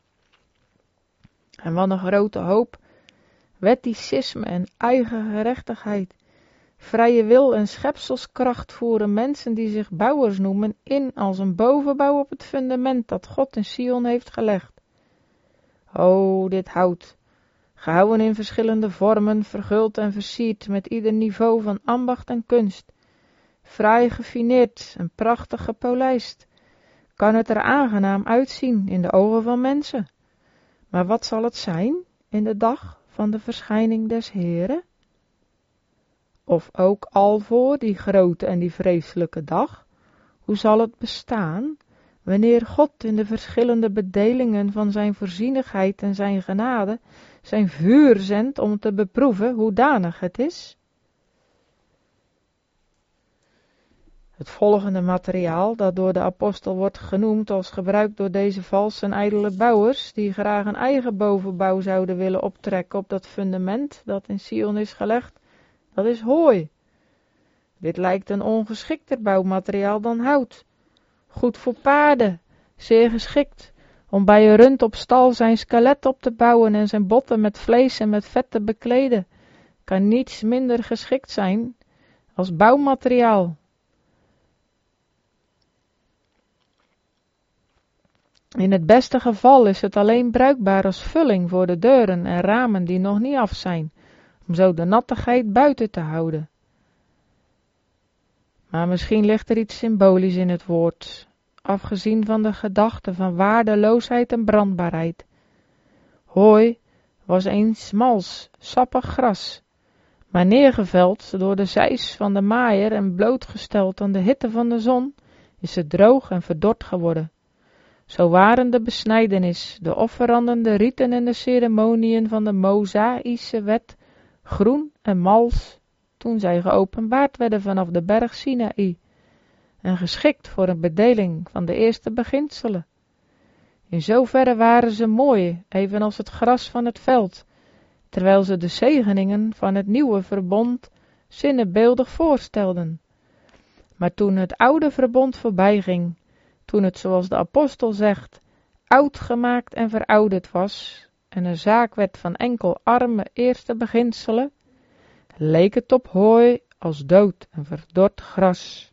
En wat een grote hoop, wetticisme en eigen gerechtigheid, vrije wil en schepselskracht voeren mensen die zich bouwers noemen in als een bovenbouw op het fundament dat God in Sion heeft gelegd. O, dit hout, gehouwen in verschillende vormen, verguld en versierd met ieder niveau van ambacht en kunst, fraai gefineerd en prachtig gepolijst, kan het er aangenaam uitzien in de ogen van mensen. Maar wat zal het zijn in de dag van de verschijning des Heren? Of ook al voor die grote en die vreselijke dag, hoe zal het bestaan, wanneer God in de verschillende bedelingen van zijn voorzienigheid en zijn genade zijn vuur zendt om te beproeven hoedanig het is? Het volgende materiaal, dat door de apostel wordt genoemd als gebruikt door deze valse en ijdele bouwers, die graag een eigen bovenbouw zouden willen optrekken op dat fundament dat in Sion is gelegd, dat is hooi. Dit lijkt een ongeschikter bouwmateriaal dan hout. Goed voor paarden, zeer geschikt om bij een rund op stal zijn skelet op te bouwen en zijn botten met vlees en met vet te bekleden, kan niets minder geschikt zijn als bouwmateriaal. In het beste geval is het alleen bruikbaar als vulling voor de deuren en ramen die nog niet af zijn, om zo de nattigheid buiten te houden. Maar misschien ligt er iets symbolisch in het woord, afgezien van de gedachte van waardeloosheid en brandbaarheid. Hooi was eens mals, sappig gras, maar neergeveld door de zeis van de maaier en blootgesteld aan de hitte van de zon, is het droog en verdord geworden. Zo waren de besnijdenis, de offeranden, de riten en de ceremoniën van de Mosaïsche wet groen en mals, toen zij geopenbaard werden vanaf de berg Sinaï, en geschikt voor een bedeling van de eerste beginselen. In zoverre waren ze mooi, evenals het gras van het veld, terwijl ze de zegeningen van het nieuwe verbond zinnebeeldig voorstelden. Maar toen het oude verbond voorbij ging, toen het, zoals de apostel zegt, oud gemaakt en verouderd was, en een zaak werd van enkel arme eerste beginselen, leek het op hooi als dood en verdord gras.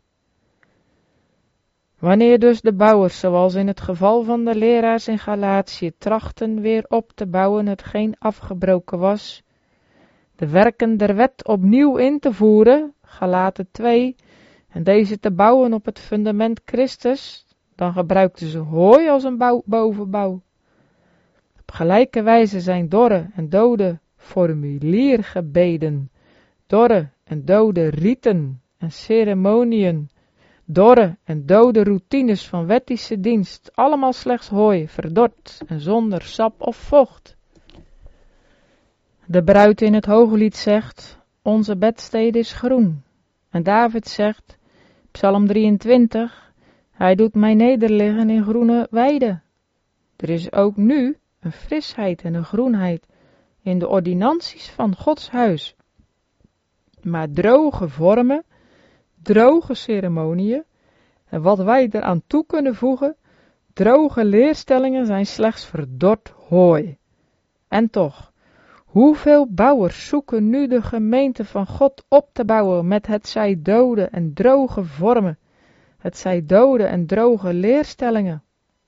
Wanneer dus de bouwers, zoals in het geval van de leraars in Galatië, trachten weer op te bouwen hetgeen afgebroken was, de werken der wet opnieuw in te voeren, Galaten 2, en deze te bouwen op het fundament Christus, dan gebruikten ze hooi als een bovenbouw. Op gelijke wijze zijn dorre en dode formuliergebeden, dorre en dode riten en ceremoniën, dorre en dode routines van wettische dienst, allemaal slechts hooi, verdord en zonder sap of vocht. De bruid in het Hooglied zegt, onze bedstede is groen, En David zegt, Psalm 23, hij doet mij nederliggen in groene weiden. Er is ook nu een frisheid en een groenheid in de ordinanties van Gods huis. Maar droge vormen, droge ceremonieën en wat wij eraan toe kunnen voegen, droge leerstellingen zijn slechts verdord hooi. En toch, hoeveel bouwers zoeken nu de gemeente van God op te bouwen met het zij dode en droge vormen, het zij dode en droge leerstellingen.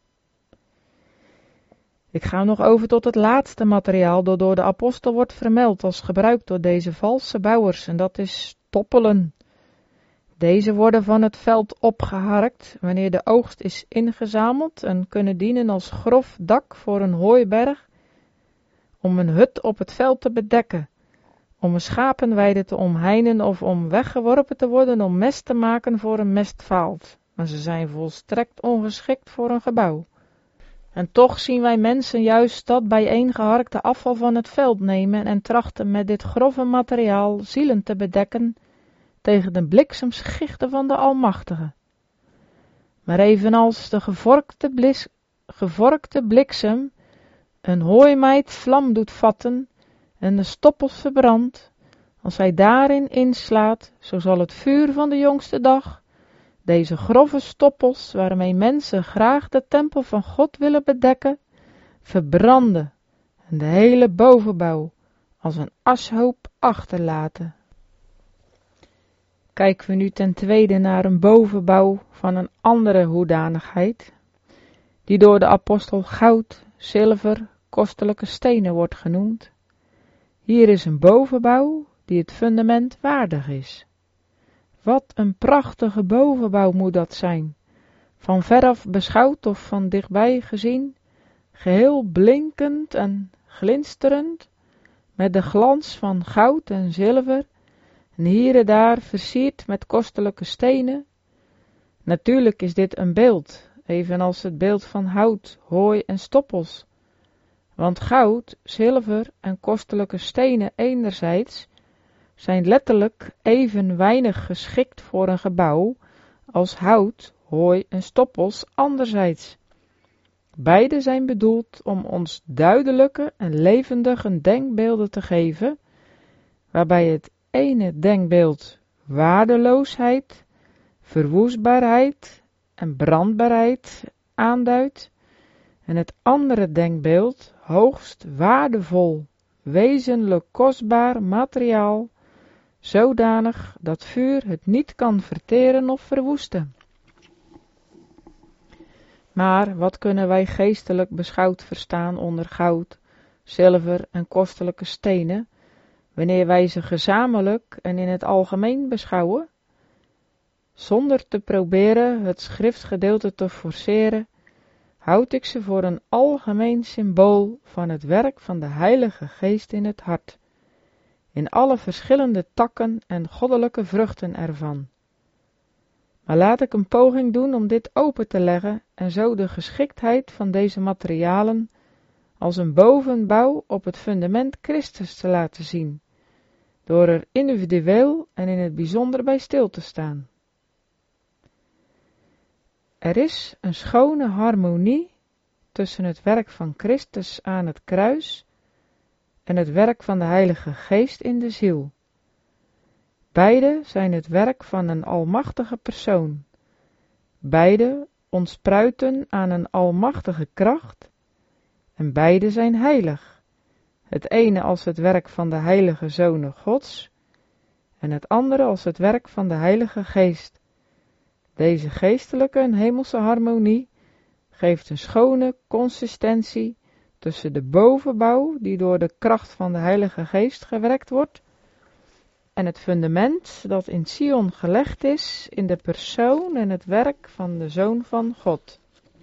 Ik ga nog over tot het laatste materiaal dat door de apostel wordt vermeld als gebruikt door deze valse bouwers, en dat is stoppelen. Deze worden van het veld opgeharkt wanneer de oogst is ingezameld en kunnen dienen als grof dak voor een hooiberg, om een hut op het veld te bedekken, om een schapenweide te omheinen of om weggeworpen te worden om mest te maken voor een mestvaalt. Maar ze zijn volstrekt ongeschikt voor een gebouw. En toch zien wij mensen juist dat bijeengeharkte afval van het veld nemen en trachten met dit grove materiaal zielen te bedekken tegen de bliksemschichten van de Almachtige. Maar evenals de gevorkte bliksem een hooimeid vlam doet vatten en de stoppels verbrandt, als hij daarin inslaat, zo zal het vuur van de jongste dag deze grove stoppels, waarmee mensen graag de tempel van God willen bedekken, verbranden en de hele bovenbouw als een ashoop achterlaten. Kijken we nu ten tweede naar een bovenbouw van een andere hoedanigheid, die door de apostel goud, zilver, kostelijke stenen wordt genoemd. Hier is een bovenbouw die het fundament waardig is. Wat een prachtige bovenbouw moet dat zijn, van veraf beschouwd of van dichtbij gezien, geheel blinkend en glinsterend, met de glans van goud en zilver, en hier en daar versierd met kostelijke stenen. Natuurlijk is dit een beeld, evenals het beeld van hout, hooi en stoppels, want goud, zilver en kostelijke stenen enerzijds zijn letterlijk even weinig geschikt voor een gebouw als hout, hooi en stoppels anderzijds. Beide zijn bedoeld om ons duidelijke en levendige denkbeelden te geven, waarbij het ene denkbeeld waardeloosheid, verwoestbaarheid en brandbaarheid aanduidt, en het andere denkbeeld hoogst waardevol, wezenlijk kostbaar materiaal, zodanig dat vuur het niet kan verteren of verwoesten. Maar wat kunnen wij geestelijk beschouwd verstaan onder goud, zilver en kostelijke stenen, wanneer wij ze gezamenlijk en in het algemeen beschouwen? Zonder te proberen het schriftgedeelte te forceren, houd ik ze voor een algemeen symbool van het werk van de Heilige Geest in het hart, in alle verschillende takken en goddelijke vruchten ervan. Maar laat ik een poging doen om dit open te leggen en zo de geschiktheid van deze materialen als een bovenbouw op het fundament Christus te laten zien, door er individueel en in het bijzonder bij stil te staan. Er is een schone harmonie tussen het werk van Christus aan het kruis en het werk van de Heilige Geest in de ziel. Beide zijn het werk van een almachtige persoon. Beide ontspruiten aan een almachtige kracht en beide zijn heilig. Het ene als het werk van de heilige Zonen Gods en het andere als het werk van de Heilige Geest. Deze geestelijke en hemelse harmonie geeft een schone consistentie tussen de bovenbouw die door de kracht van de Heilige Geest gewerkt wordt en het fundament dat in Sion gelegd is in de persoon en het werk van de Zoon van God.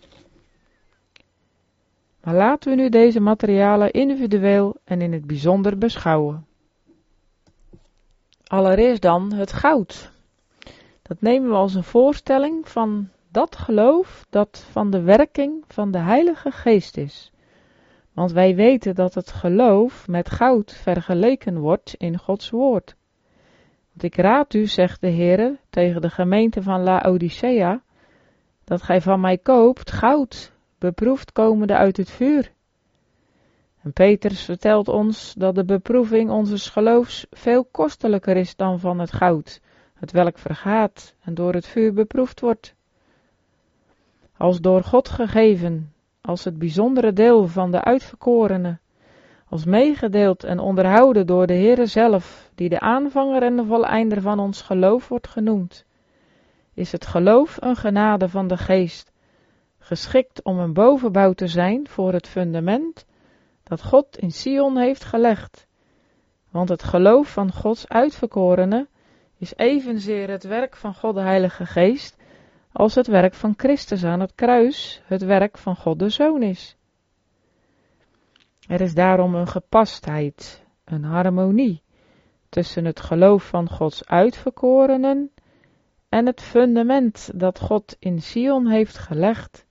Maar laten we nu deze materialen individueel en in het bijzonder beschouwen. Allereerst dan het goud. Dat nemen we als een voorstelling van dat geloof dat van de werking van de Heilige Geest is. Want wij weten dat het geloof met goud vergeleken wordt in Gods woord. Want ik raad u, zegt de Heere, tegen de gemeente van Laodicea, dat gij van mij koopt goud, beproefd komende uit het vuur. En Petrus vertelt ons dat de beproeving onzes geloofs veel kostelijker is dan van het goud, het welk vergaat en door het vuur beproefd wordt. Als door God gegeven, als het bijzondere deel van de uitverkorenen, als meegedeeld en onderhouden door de Heere zelf, die de aanvanger en de voleinder van ons geloof wordt genoemd, is het geloof een genade van de geest, geschikt om een bovenbouw te zijn voor het fundament dat God in Sion heeft gelegd. Want het geloof van Gods uitverkorenen is evenzeer het werk van God de Heilige Geest, als het werk van Christus aan het kruis het werk van God de Zoon is. Er is daarom een gepastheid, een harmonie tussen het geloof van Gods uitverkorenen en het fundament dat God in Sion heeft gelegd.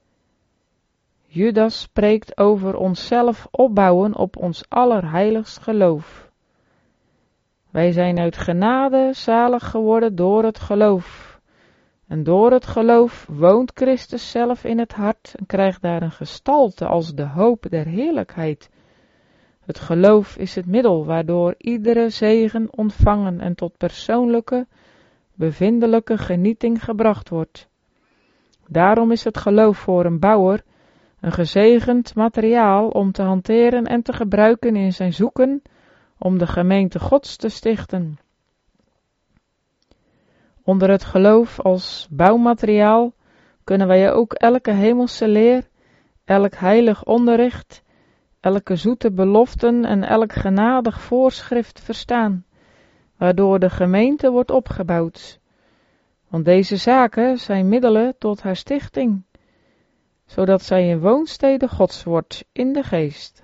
Judas spreekt over onszelf opbouwen op ons allerheiligst geloof. Wij zijn uit genade zalig geworden door het geloof. En door het geloof woont Christus zelf in het hart en krijgt daar een gestalte als de hoop der heerlijkheid. Het geloof is het middel waardoor iedere zegen ontvangen en tot persoonlijke, bevindelijke genieting gebracht wordt. Daarom is het geloof voor een bouwer een gezegend materiaal om te hanteren en te gebruiken in zijn zoeken om de gemeente Gods te stichten. Onder het geloof als bouwmateriaal kunnen wij ook elke hemelse leer, elk heilig onderricht, elke zoete beloften en elk genadig voorschrift verstaan, waardoor de gemeente wordt opgebouwd. Want deze zaken zijn middelen tot haar stichting, zodat zij een woonstede Gods wordt in de geest.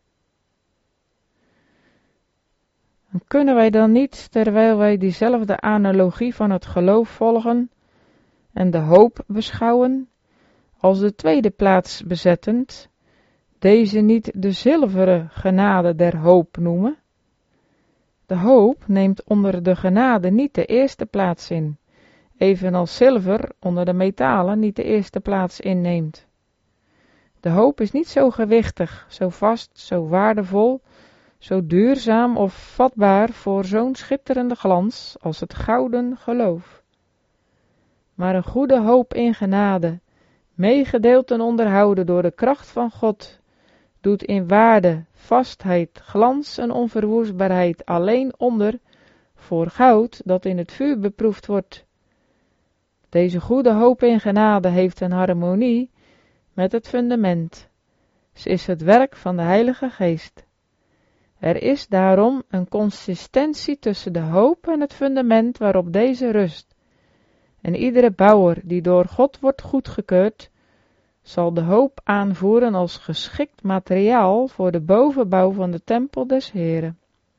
En kunnen wij dan niet, terwijl wij diezelfde analogie van het geloof volgen en de hoop beschouwen, als de tweede plaats bezettend, deze niet de zilveren genade der hoop noemen? De hoop neemt onder de genade niet de eerste plaats in, evenals zilver onder de metalen niet de eerste plaats inneemt. De hoop is niet zo gewichtig, zo vast, zo waardevol, zo duurzaam of vatbaar voor zo'n schitterende glans als het gouden geloof. Maar een goede hoop in genade, meegedeeld en onderhouden door de kracht van God, doet in waarde, vastheid, glans en onverwoestbaarheid alleen onder voor goud dat in het vuur beproefd wordt. Deze goede hoop in genade heeft een harmonie met het fundament. Ze is het werk van de Heilige Geest. Er is daarom een consistentie tussen de hoop en het fundament waarop deze rust. En iedere bouwer die door God wordt goedgekeurd, zal de hoop aanvoeren als geschikt materiaal voor de bovenbouw van de tempel des Heren.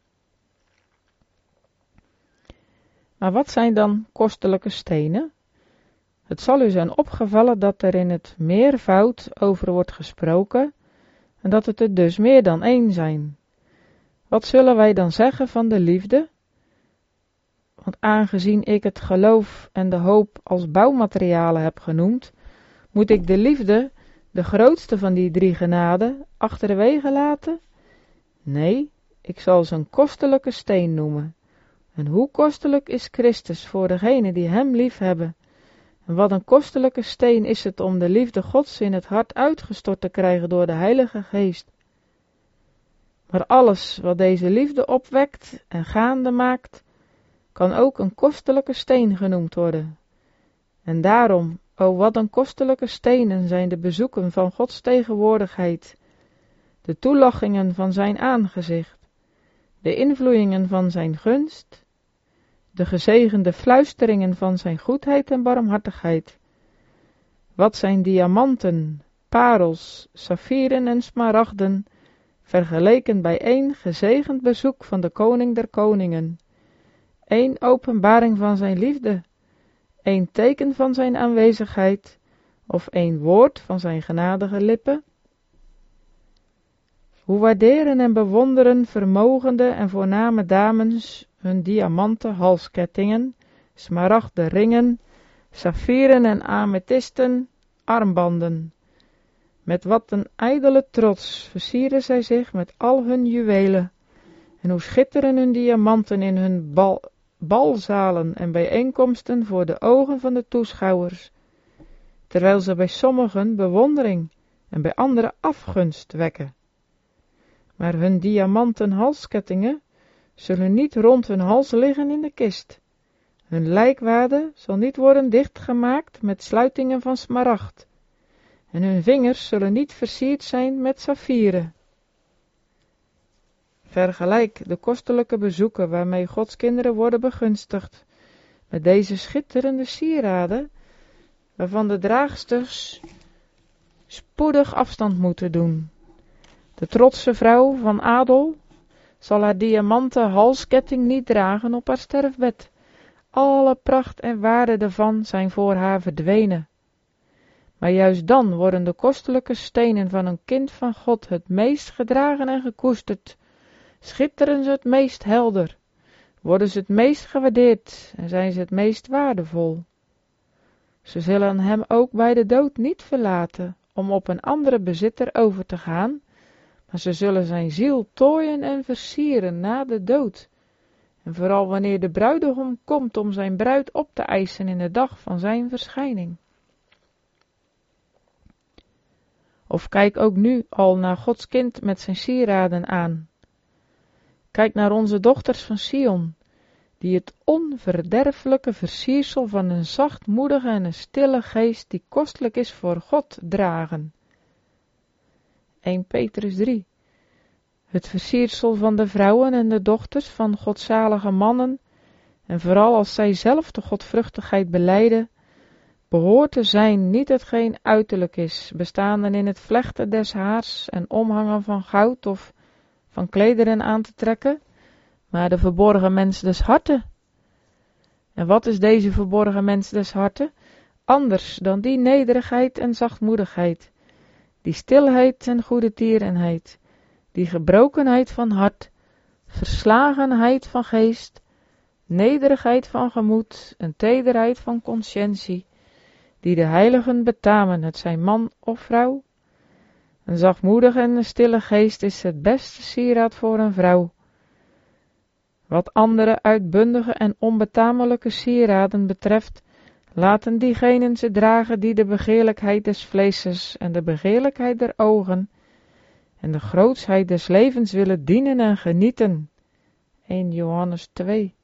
Maar wat zijn dan kostelijke stenen? Het zal u zijn opgevallen dat er in het meervoud over wordt gesproken en dat het er dus meer dan één zijn. Wat zullen wij dan zeggen van de liefde? Want aangezien ik het geloof en de hoop als bouwmaterialen heb genoemd, moet ik de liefde, de grootste van die drie genaden, achterwege laten? Nee, ik zal ze een kostelijke steen noemen. En hoe kostelijk is Christus voor degenen die hem lief hebben? En wat een kostelijke steen is het om de liefde Gods in het hart uitgestort te krijgen door de Heilige Geest. Maar alles wat deze liefde opwekt en gaande maakt, kan ook een kostelijke steen genoemd worden. En daarom, o wat een kostelijke stenen zijn de bezoeken van Gods tegenwoordigheid, de toelachingen van zijn aangezicht, de invloeiingen van zijn gunst, de gezegende fluisteringen van zijn goedheid en barmhartigheid. Wat zijn diamanten, parels, saffieren en smaragden, vergeleken bij één gezegend bezoek van de koning der koningen, één openbaring van zijn liefde, één teken van zijn aanwezigheid, of één woord van zijn genadige lippen? Hoe waarderen en bewonderen vermogende en voorname dames hun diamanten halskettingen, smaragden ringen, saffieren en amethysten armbanden. Met wat een ijdele trots versieren zij zich met al hun juwelen. En hoe schitteren hun diamanten in hun balzalen en bijeenkomsten voor de ogen van de toeschouwers, terwijl ze bij sommigen bewondering en bij anderen afgunst wekken. Maar hun diamanten halskettingen zullen niet rond hun hals liggen in de kist. Hun lijkwade zal niet worden dichtgemaakt met sluitingen van smaragd. En hun vingers zullen niet versierd zijn met saffieren. Vergelijk de kostelijke bezoeken waarmee Gods kinderen worden begunstigd, met deze schitterende sieraden, waarvan de draagsters spoedig afstand moeten doen. De trotse vrouw van adel zal haar diamanten halsketting niet dragen op haar sterfbed. Alle pracht en waarde daarvan zijn voor haar verdwenen. Maar juist dan worden de kostelijke stenen van een kind van God het meest gedragen en gekoesterd. Schitteren ze het meest helder, worden ze het meest gewaardeerd en zijn ze het meest waardevol. Ze zullen hem ook bij de dood niet verlaten om op een andere bezitter over te gaan, maar ze zullen zijn ziel tooien en versieren na de dood. En vooral wanneer de bruidegom komt om zijn bruid op te eisen in de dag van zijn verschijning. Of kijk ook nu al naar Gods kind met zijn sieraden aan. Kijk naar onze dochters van Sion, die het onverderfelijke versiersel van een zachtmoedige en een stille geest die kostelijk is voor God dragen. 1 Petrus 3. Het versiersel van de vrouwen en de dochters van godzalige mannen, en vooral als zij zelf de godvruchtigheid belijden, behoort te zijn niet hetgeen uiterlijk is, bestaande in het vlechten des haars en omhangen van goud of van klederen aan te trekken, maar de verborgen mens des harten. En wat is deze verborgen mens des harten? Anders dan die nederigheid en zachtmoedigheid, die stilheid en goede tierenheid, die gebrokenheid van hart, verslagenheid van geest, nederigheid van gemoed en tederheid van conscientie, die de heiligen betamen, het zijn man of vrouw. Een zachtmoedige en een stille geest is het beste sieraad voor een vrouw. Wat andere uitbundige en onbetamelijke sieraden betreft, laten diegenen ze dragen die de begeerlijkheid des vleeses en de begeerlijkheid der ogen en de grootsheid des levens willen dienen en genieten. 1 Johannes 2.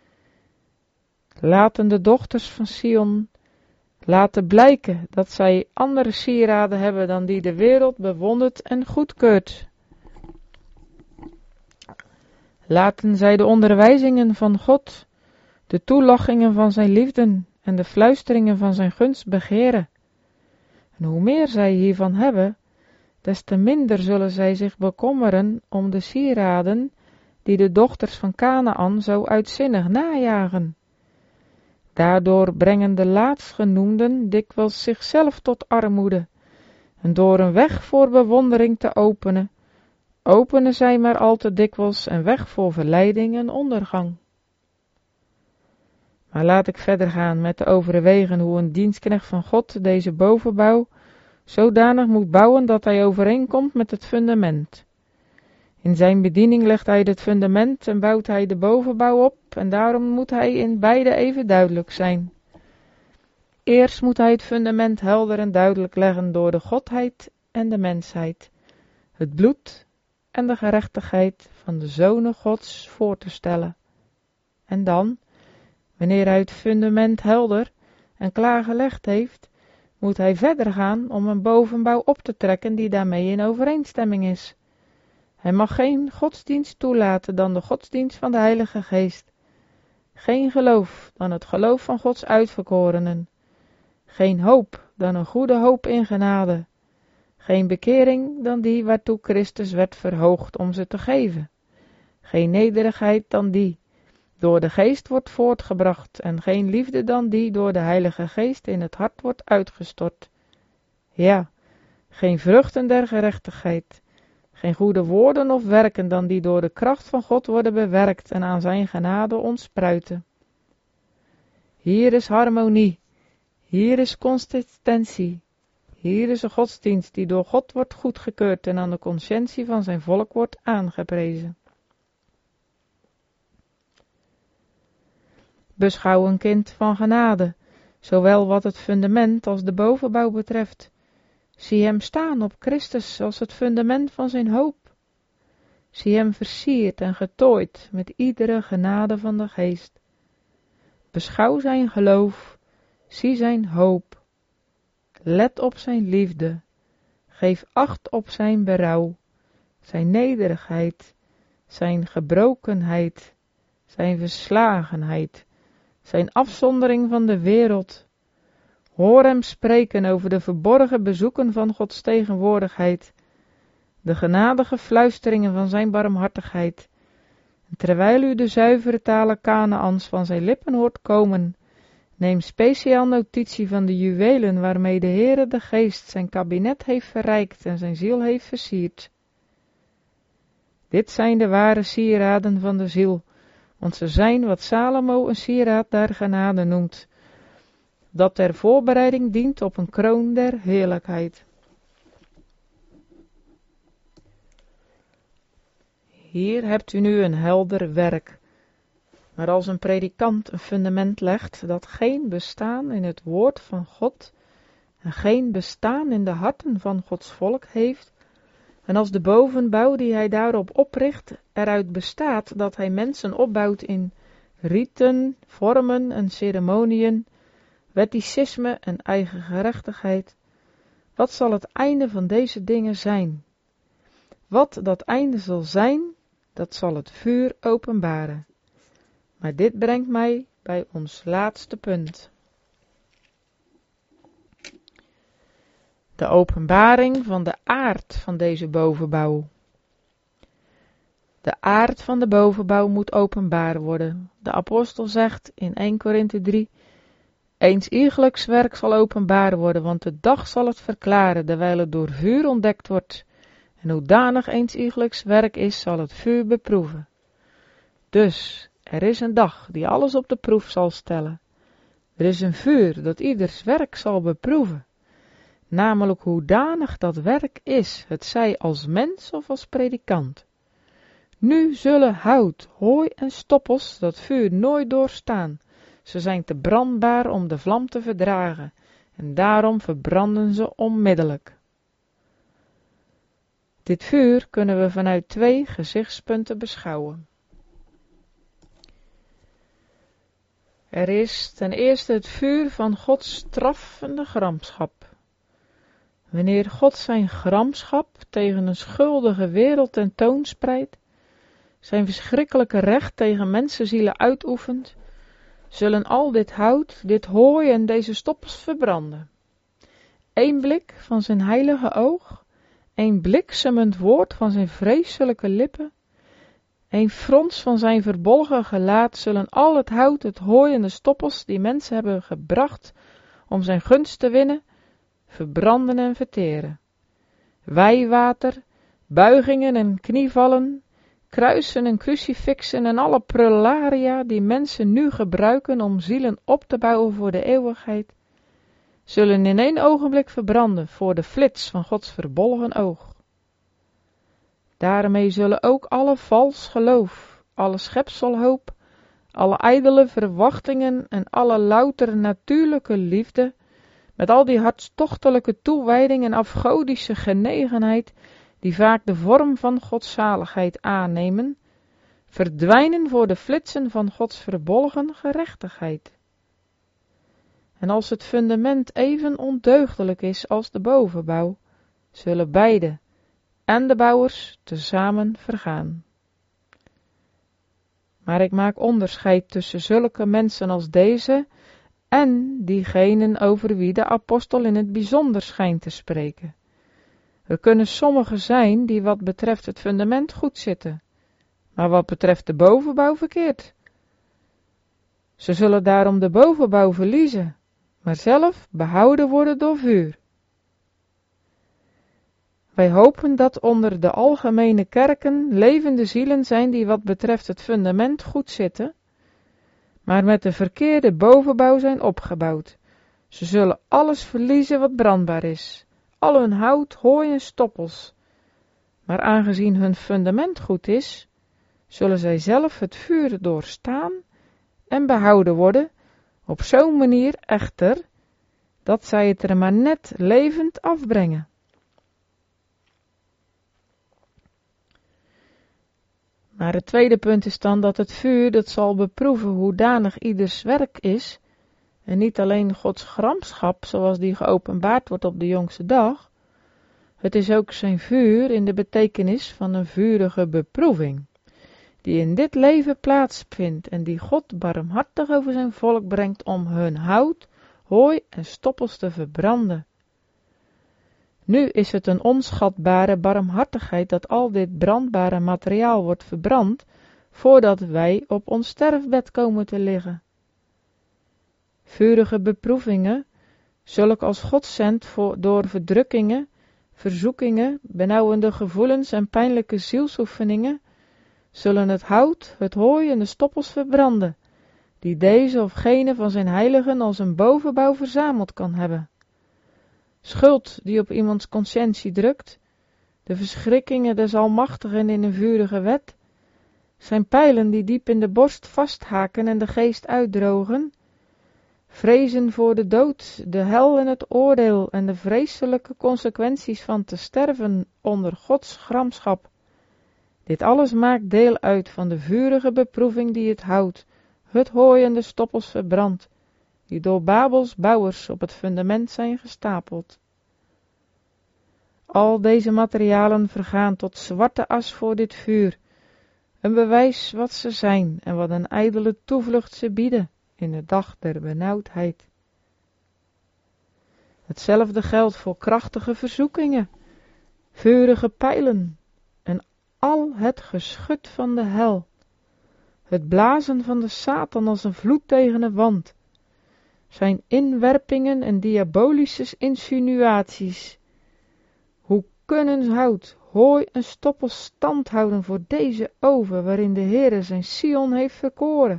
Laten de dochters van Sion laten blijken dat zij andere sieraden hebben dan die de wereld bewondert en goedkeurt. Laten zij de onderwijzingen van God, de toelachingen van zijn liefden en de fluisteringen van zijn gunst begeren. En hoe meer zij hiervan hebben, des te minder zullen zij zich bekommeren om de sieraden die de dochters van Kanaän zo uitzinnig najagen. Daardoor brengen de laatstgenoemden dikwijls zichzelf tot armoede, en door een weg voor bewondering te openen zij maar al te dikwijls een weg voor verleiding en ondergang. Maar laat ik verder gaan met te overwegen hoe een dienstknecht van God deze bovenbouw zodanig moet bouwen dat hij overeenkomt met het fundament. In zijn bediening legt hij het fundament en bouwt hij de bovenbouw op, en daarom moet hij in beide even duidelijk zijn. Eerst moet hij het fundament helder en duidelijk leggen door de Godheid en de mensheid, het bloed en de gerechtigheid van de zonen Gods voor te stellen. En dan, wanneer hij het fundament helder en klaar gelegd heeft, moet hij verder gaan om een bovenbouw op te trekken die daarmee in overeenstemming is. Hij mag geen godsdienst toelaten dan de godsdienst van de Heilige Geest. Geen geloof dan het geloof van Gods uitverkorenen. Geen hoop dan een goede hoop in genade. Geen bekering dan die waartoe Christus werd verhoogd om ze te geven. Geen nederigheid dan die door de Geest wordt voortgebracht en geen liefde dan die door de Heilige Geest in het hart wordt uitgestort. Ja, geen vruchten der gerechtigheid, Geen goede woorden of werken dan die door de kracht van God worden bewerkt en aan zijn genade ontspruiten. Hier is harmonie, hier is consistentie, hier is een godsdienst die door God wordt goedgekeurd en aan de conscientie van zijn volk wordt aangeprezen. Beschouw een kind van genade, zowel wat het fundament als de bovenbouw betreft. Zie hem staan op Christus als het fundament van zijn hoop. Zie hem versierd en getooid met iedere genade van de geest. Beschouw zijn geloof, zie zijn hoop. Let op zijn liefde, geef acht op zijn berouw, zijn nederigheid, zijn gebrokenheid, zijn verslagenheid, zijn afzondering van de wereld. Hoor hem spreken over de verborgen bezoeken van Gods tegenwoordigheid, de genadige fluisteringen van zijn barmhartigheid. En terwijl u de zuivere talen Kanaans van zijn lippen hoort komen, neem speciaal notitie van de juwelen waarmee de Heere de Geest zijn kabinet heeft verrijkt en zijn ziel heeft versierd. Dit zijn de ware sieraden van de ziel, want ze zijn wat Salomo een sieraad der genade noemt, dat ter voorbereiding dient op een kroon der heerlijkheid. Hier hebt u nu een helder werk, maar als een predikant een fundament legt dat geen bestaan in het woord van God en geen bestaan in de harten van Gods volk heeft, en als de bovenbouw die hij daarop opricht eruit bestaat dat hij mensen opbouwt in riten, vormen en ceremoniën, wetticisme en eigen gerechtigheid, wat zal het einde van deze dingen zijn? Wat dat einde zal zijn, dat zal het vuur openbaren. Maar dit brengt mij bij ons laatste punt. De openbaring van de aard van deze bovenbouw. De aard van de bovenbouw moet openbaar worden. De apostel zegt in 1 Korinthe 3, eens iegelijks werk zal openbaar worden, want de dag zal het verklaren, terwijl het door vuur ontdekt wordt. En hoedanig eens iegelijks werk is, zal het vuur beproeven. Dus, er is een dag die alles op de proef zal stellen. Er is een vuur dat ieders werk zal beproeven. Namelijk hoedanig dat werk is, het zij als mens of als predikant. Nu zullen hout, hooi en stoppels dat vuur nooit doorstaan. Ze zijn te brandbaar om de vlam te verdragen, en daarom verbranden ze onmiddellijk. Dit vuur kunnen we vanuit 2 gezichtspunten beschouwen. Er is ten eerste het vuur van Gods straffende gramschap. Wanneer God zijn gramschap tegen een schuldige wereld tentoonspreidt, zijn verschrikkelijke recht tegen mensenzielen uitoefent, zullen al dit hout, dit hooi en deze stoppels verbranden. Eén blik van zijn heilige oog, een bliksemend woord van zijn vreselijke lippen, een frons van zijn verbolgen gelaat zullen al het hout, het hooi en de stoppels die mensen hebben gebracht om zijn gunst te winnen, verbranden en verteren. Wijwater, buigingen en knievallen, kruisen en crucifixen en alle prularia die mensen nu gebruiken om zielen op te bouwen voor de eeuwigheid, zullen in 1 ogenblik verbranden voor de flits van Gods verbolgen oog. Daarmee zullen ook alle vals geloof, alle schepselhoop, alle ijdele verwachtingen en alle louter natuurlijke liefde, met al die hartstochtelijke toewijding en afgodische genegenheid, die vaak de vorm van Gods zaligheid aannemen, verdwijnen voor de flitsen van Gods verbolgen gerechtigheid. En als het fundament even ondeugdelijk is als de bovenbouw, zullen beide en de bouwers tezamen vergaan. Maar ik maak onderscheid tussen zulke mensen als deze en diegenen over wie de apostel in het bijzonder schijnt te spreken. Er kunnen sommigen zijn die wat betreft het fundament goed zitten, maar wat betreft de bovenbouw verkeerd. Ze zullen daarom de bovenbouw verliezen, maar zelf behouden worden door vuur. Wij hopen dat onder de algemene kerken levende zielen zijn die wat betreft het fundament goed zitten, maar met de verkeerde bovenbouw zijn opgebouwd. Ze zullen alles verliezen wat brandbaar is, al hun hout, hooi en stoppels. Maar aangezien hun fundament goed is, zullen zij zelf het vuur doorstaan en behouden worden, op zo'n manier echter, dat zij het er maar net levend afbrengen. Maar het tweede punt is dan dat het vuur dat zal beproeven hoedanig ieders werk is, en niet alleen Gods gramschap zoals die geopenbaard wordt op de jongste dag, het is ook zijn vuur in de betekenis van een vurige beproeving, die in dit leven plaatsvindt en die God barmhartig over zijn volk brengt om hun hout, hooi en stoppels te verbranden. Nu is het een onschatbare barmhartigheid dat al dit brandbare materiaal wordt verbrand, voordat wij op ons sterfbed komen te liggen. Vurige beproevingen, zulk als God zendt door verdrukkingen, verzoekingen, benauwende gevoelens en pijnlijke zielsoefeningen, zullen het hout, het hooi en de stoppels verbranden, die deze of gene van zijn heiligen als een bovenbouw verzameld kan hebben. Schuld die op iemands conscientie drukt, de verschrikkingen des Almachtigen in een vurige wet, zijn pijlen die diep in de borst vasthaken en de geest uitdrogen, vrezen voor de dood, de hel en het oordeel en de vreselijke consequenties van te sterven onder Gods gramschap. Dit alles maakt deel uit van de vurige beproeving die het hout, het hooi en de stoppels verbrandt, die door Babels bouwers op het fundament zijn gestapeld. Al deze materialen vergaan tot zwarte as voor dit vuur, een bewijs wat ze zijn en wat een ijdele toevlucht ze bieden in de dag der benauwdheid. Hetzelfde geldt voor krachtige verzoekingen, vurige pijlen en al het geschut van de hel, het blazen van de Satan als een vloed tegen een wand, zijn inwerpingen en diabolische insinuaties. Hoe kunnen hout, hooi en stoppels stand houden voor deze oven waarin de Heere zijn Sion heeft verkoren?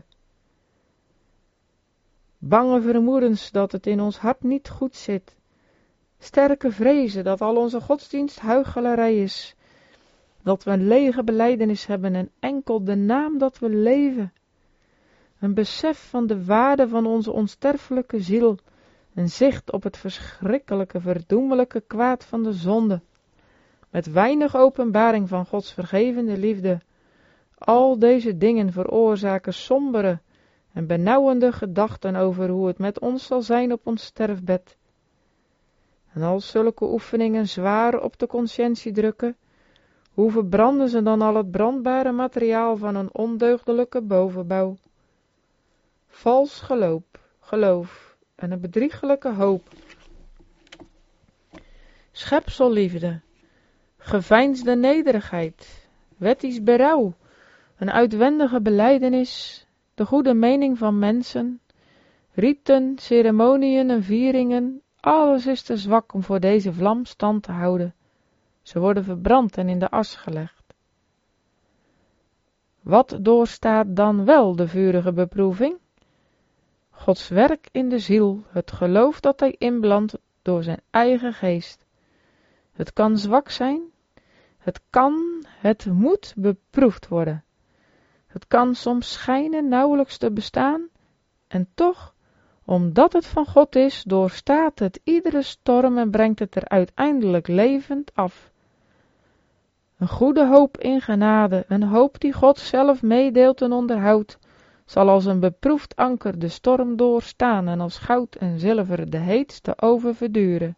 Bange vermoedens dat het in ons hart niet goed zit, sterke vrezen dat al onze godsdienst huichelarij is, dat we een lege belijdenis hebben en enkel de naam dat we leven, een besef van de waarde van onze onsterfelijke ziel, een zicht op het verschrikkelijke, verdoemelijke kwaad van de zonde, met weinig openbaring van Gods vergevende liefde. Al deze dingen veroorzaken sombere en benauwende gedachten over hoe het met ons zal zijn op ons sterfbed. En als zulke oefeningen zwaar op de conscientie drukken, hoe verbranden ze dan al het brandbare materiaal van een ondeugdelijke bovenbouw? Vals geloof en een bedriegelijke hoop, schepselliefde, geveinsde nederigheid, wettisch berouw, een uitwendige belijdenis, de goede mening van mensen, riten, ceremoniën en vieringen, alles is te zwak om voor deze vlam stand te houden. Ze worden verbrand en in de as gelegd. Wat doorstaat dan wel de vurige beproeving? Gods werk in de ziel, het geloof dat hij inblandt door zijn eigen geest. Het kan zwak zijn, het moet beproefd worden. Het kan soms schijnen nauwelijks te bestaan, en toch, omdat het van God is, doorstaat het iedere storm en brengt het er uiteindelijk levend af. Een goede hoop in genade, een hoop die God zelf meedeelt en onderhoudt, zal als een beproefd anker de storm doorstaan en als goud en zilver de heetste oven verduren.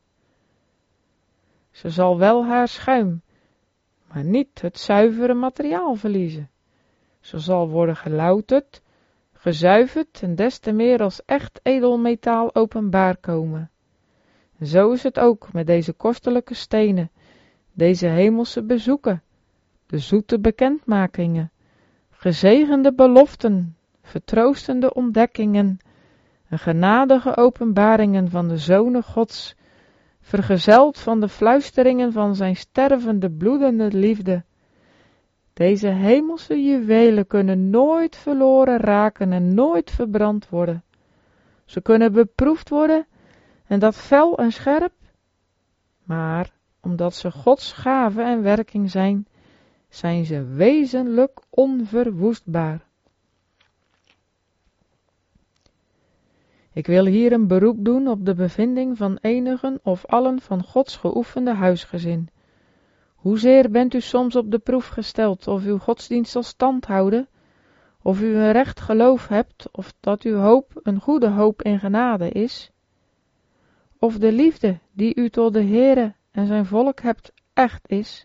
Ze zal wel haar schuim, maar niet het zuivere materiaal verliezen. Ze zal worden gelouterd, gezuiverd en des te meer als echt edelmetaal openbaar komen. En zo is het ook met deze kostelijke stenen, deze hemelse bezoeken, de zoete bekendmakingen, gezegende beloften, vertroostende ontdekkingen en genadige openbaringen van de Zonen Gods, vergezeld van de fluisteringen van zijn stervende, bloedende liefde. Deze hemelse juwelen kunnen nooit verloren raken en nooit verbrand worden. Ze kunnen beproefd worden en dat fel en scherp, maar omdat ze Gods gave en werking zijn, zijn ze wezenlijk onverwoestbaar. Ik wil hier een beroep doen op de bevinding van enigen of allen van Gods geoefende huisgezin. Hoezeer bent u soms op de proef gesteld of uw godsdienst zal stand houden, of u een recht geloof hebt, of dat uw hoop een goede hoop in genade is, of de liefde die u tot de Heere en zijn volk hebt echt is.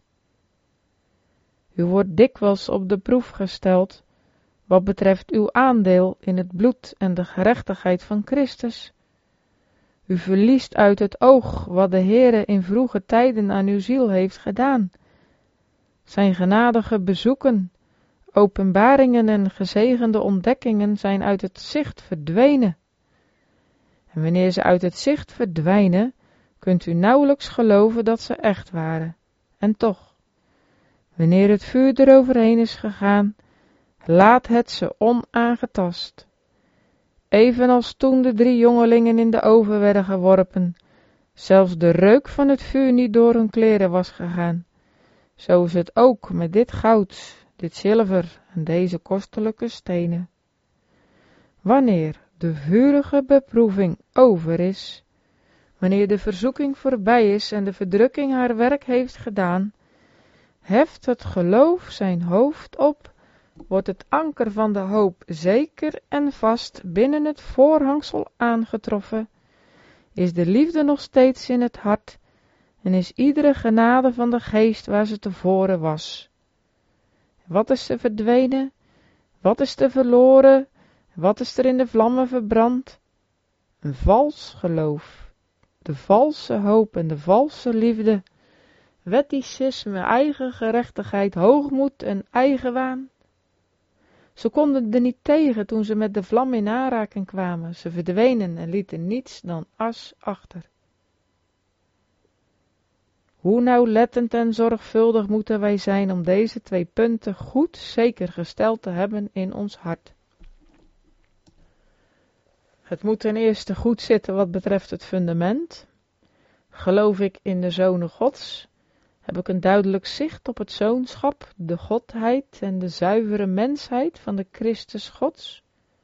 U wordt dikwijls op de proef gesteld wat betreft uw aandeel in het bloed en de gerechtigheid van Christus. U verliest uit het oog wat de Heere in vroege tijden aan uw ziel heeft gedaan. Zijn genadige bezoeken, openbaringen en gezegende ontdekkingen zijn uit het zicht verdwenen. En wanneer ze uit het zicht verdwijnen, kunt u nauwelijks geloven dat ze echt waren. En toch, wanneer het vuur eroverheen is gegaan, laat het ze onaangetast. Evenals toen de 3 jongelingen in de oven werden geworpen, zelfs de reuk van het vuur niet door hun kleren was gegaan. Zo is het ook met dit goud, dit zilver en deze kostelijke stenen. Wanneer de vurige beproeving over is, wanneer de verzoeking voorbij is en de verdrukking haar werk heeft gedaan, heft het geloof zijn hoofd op, wordt het anker van de hoop zeker en vast binnen het voorhangsel aangetroffen, is de liefde nog steeds in het hart en is iedere genade van de geest waar ze tevoren was. Wat is er verdwenen? Wat is er verloren? Wat is er in de vlammen verbrand? Een vals geloof, de valse hoop en de valse liefde, wetticisme, eigen gerechtigheid, hoogmoed en eigenwaan. Ze konden er niet tegen toen ze met de vlam in aanraking kwamen. Ze verdwenen en lieten niets dan as achter. Hoe nauwlettend en zorgvuldig moeten wij zijn om deze 2 punten goed zeker gesteld te hebben in ons hart. Het moet ten eerste goed zitten wat betreft het fundament. Geloof ik in de Zonen Gods? Heb ik een duidelijk zicht op het zoonschap, de godheid en de zuivere mensheid van de Christus Gods?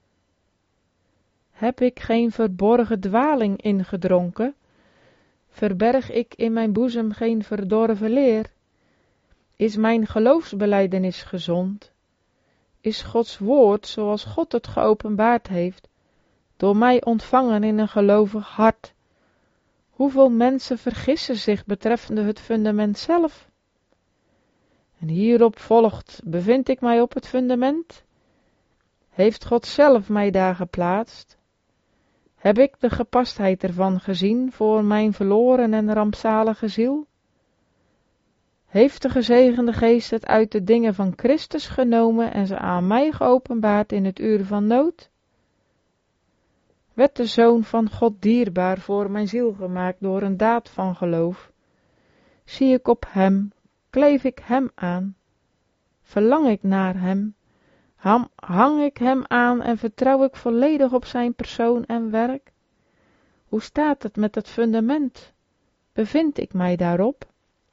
Heb ik geen verborgen dwaling ingedronken? Verberg ik in mijn boezem geen verdorven leer? Is mijn geloofsbelijdenis gezond? Is Gods woord, zoals God het geopenbaard heeft, door mij ontvangen in een gelovig hart? Hoeveel mensen vergissen zich betreffende het fundament zelf? En hierop volgt, bevind ik mij op het fundament? Heeft God zelf mij daar geplaatst? Heb ik de gepastheid ervan gezien voor mijn verloren en rampzalige ziel? Heeft de gezegende geest het uit de dingen van Christus genomen en ze aan mij geopenbaard in het uur van nood? Werd de Zoon van God dierbaar voor mijn ziel gemaakt door een daad van geloof? Zie ik op hem, kleef ik hem aan, verlang ik naar hem, hang ik hem aan en vertrouw ik volledig op zijn persoon en werk? Hoe staat het met het fundament? Bevind ik mij daarop?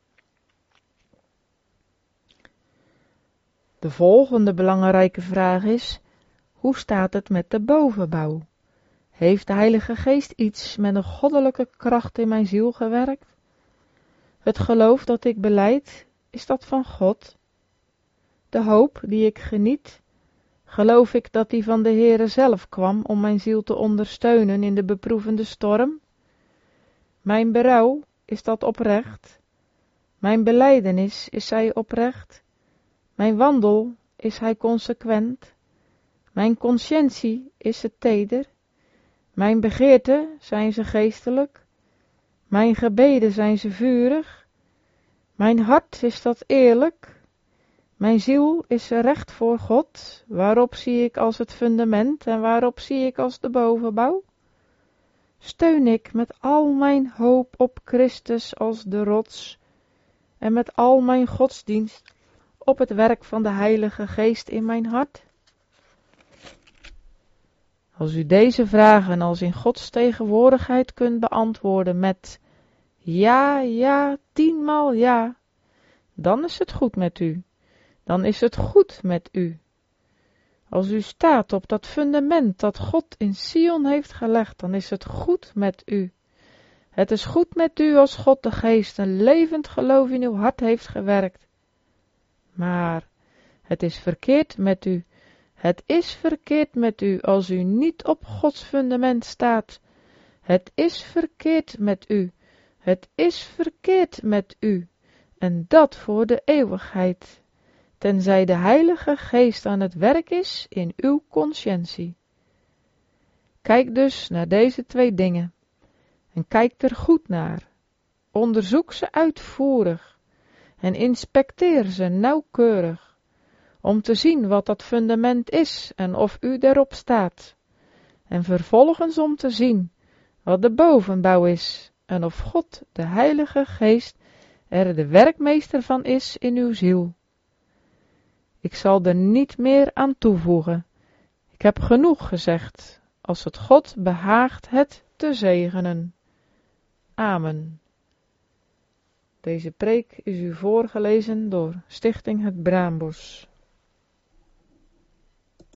De volgende belangrijke vraag is, hoe staat het met de bovenbouw? Heeft de Heilige Geest iets met een goddelijke kracht in mijn ziel gewerkt? Het geloof dat ik belijd, is dat van God? De hoop die ik geniet, geloof ik dat die van de Heere zelf kwam om mijn ziel te ondersteunen in de beproevende storm? Mijn berouw, is dat oprecht? Mijn belijdenis, is zij oprecht? Mijn wandel, is hij consequent? Mijn consciëntie, is ze teder? Mijn begeerten, zijn ze geestelijk? Mijn gebeden, zijn ze vurig? Mijn hart, is dat eerlijk? Mijn ziel, is ze recht voor God? Waarop zie ik als het fundament en waarop zie ik als de bovenbouw? steun ik met al mijn hoop op Christus als de rots en met al mijn godsdienst op het werk van de Heilige Geest in mijn hart? Als u deze vragen als in Gods tegenwoordigheid kunt beantwoorden met ja, ja, 10-maal ja, dan is het goed met u. Dan is het goed met u. Als u staat op dat fundament dat God in Sion heeft gelegd, dan is het goed met u. Het is goed met u als God de Geest een levend geloof in uw hart heeft gewerkt. Maar het is verkeerd met u. Het is verkeerd met u als u niet op Gods fundament staat. Het is verkeerd met u. Het is verkeerd met u. En dat voor de eeuwigheid. Tenzij de Heilige Geest aan het werk is in uw conscientie. Kijk dus naar deze 2 dingen. En kijk er goed naar. Onderzoek ze uitvoerig. En inspecteer ze nauwkeurig. Om te zien wat dat fundament is en of u erop staat. En vervolgens om te zien wat de bovenbouw is. En of God, de Heilige Geest, er de werkmeester van is in uw ziel. Ik zal er niet meer aan toevoegen. Ik heb genoeg gezegd, als het God behaagt het te zegenen. Amen. Deze preek is u voorgelezen door Stichting Het Braambos.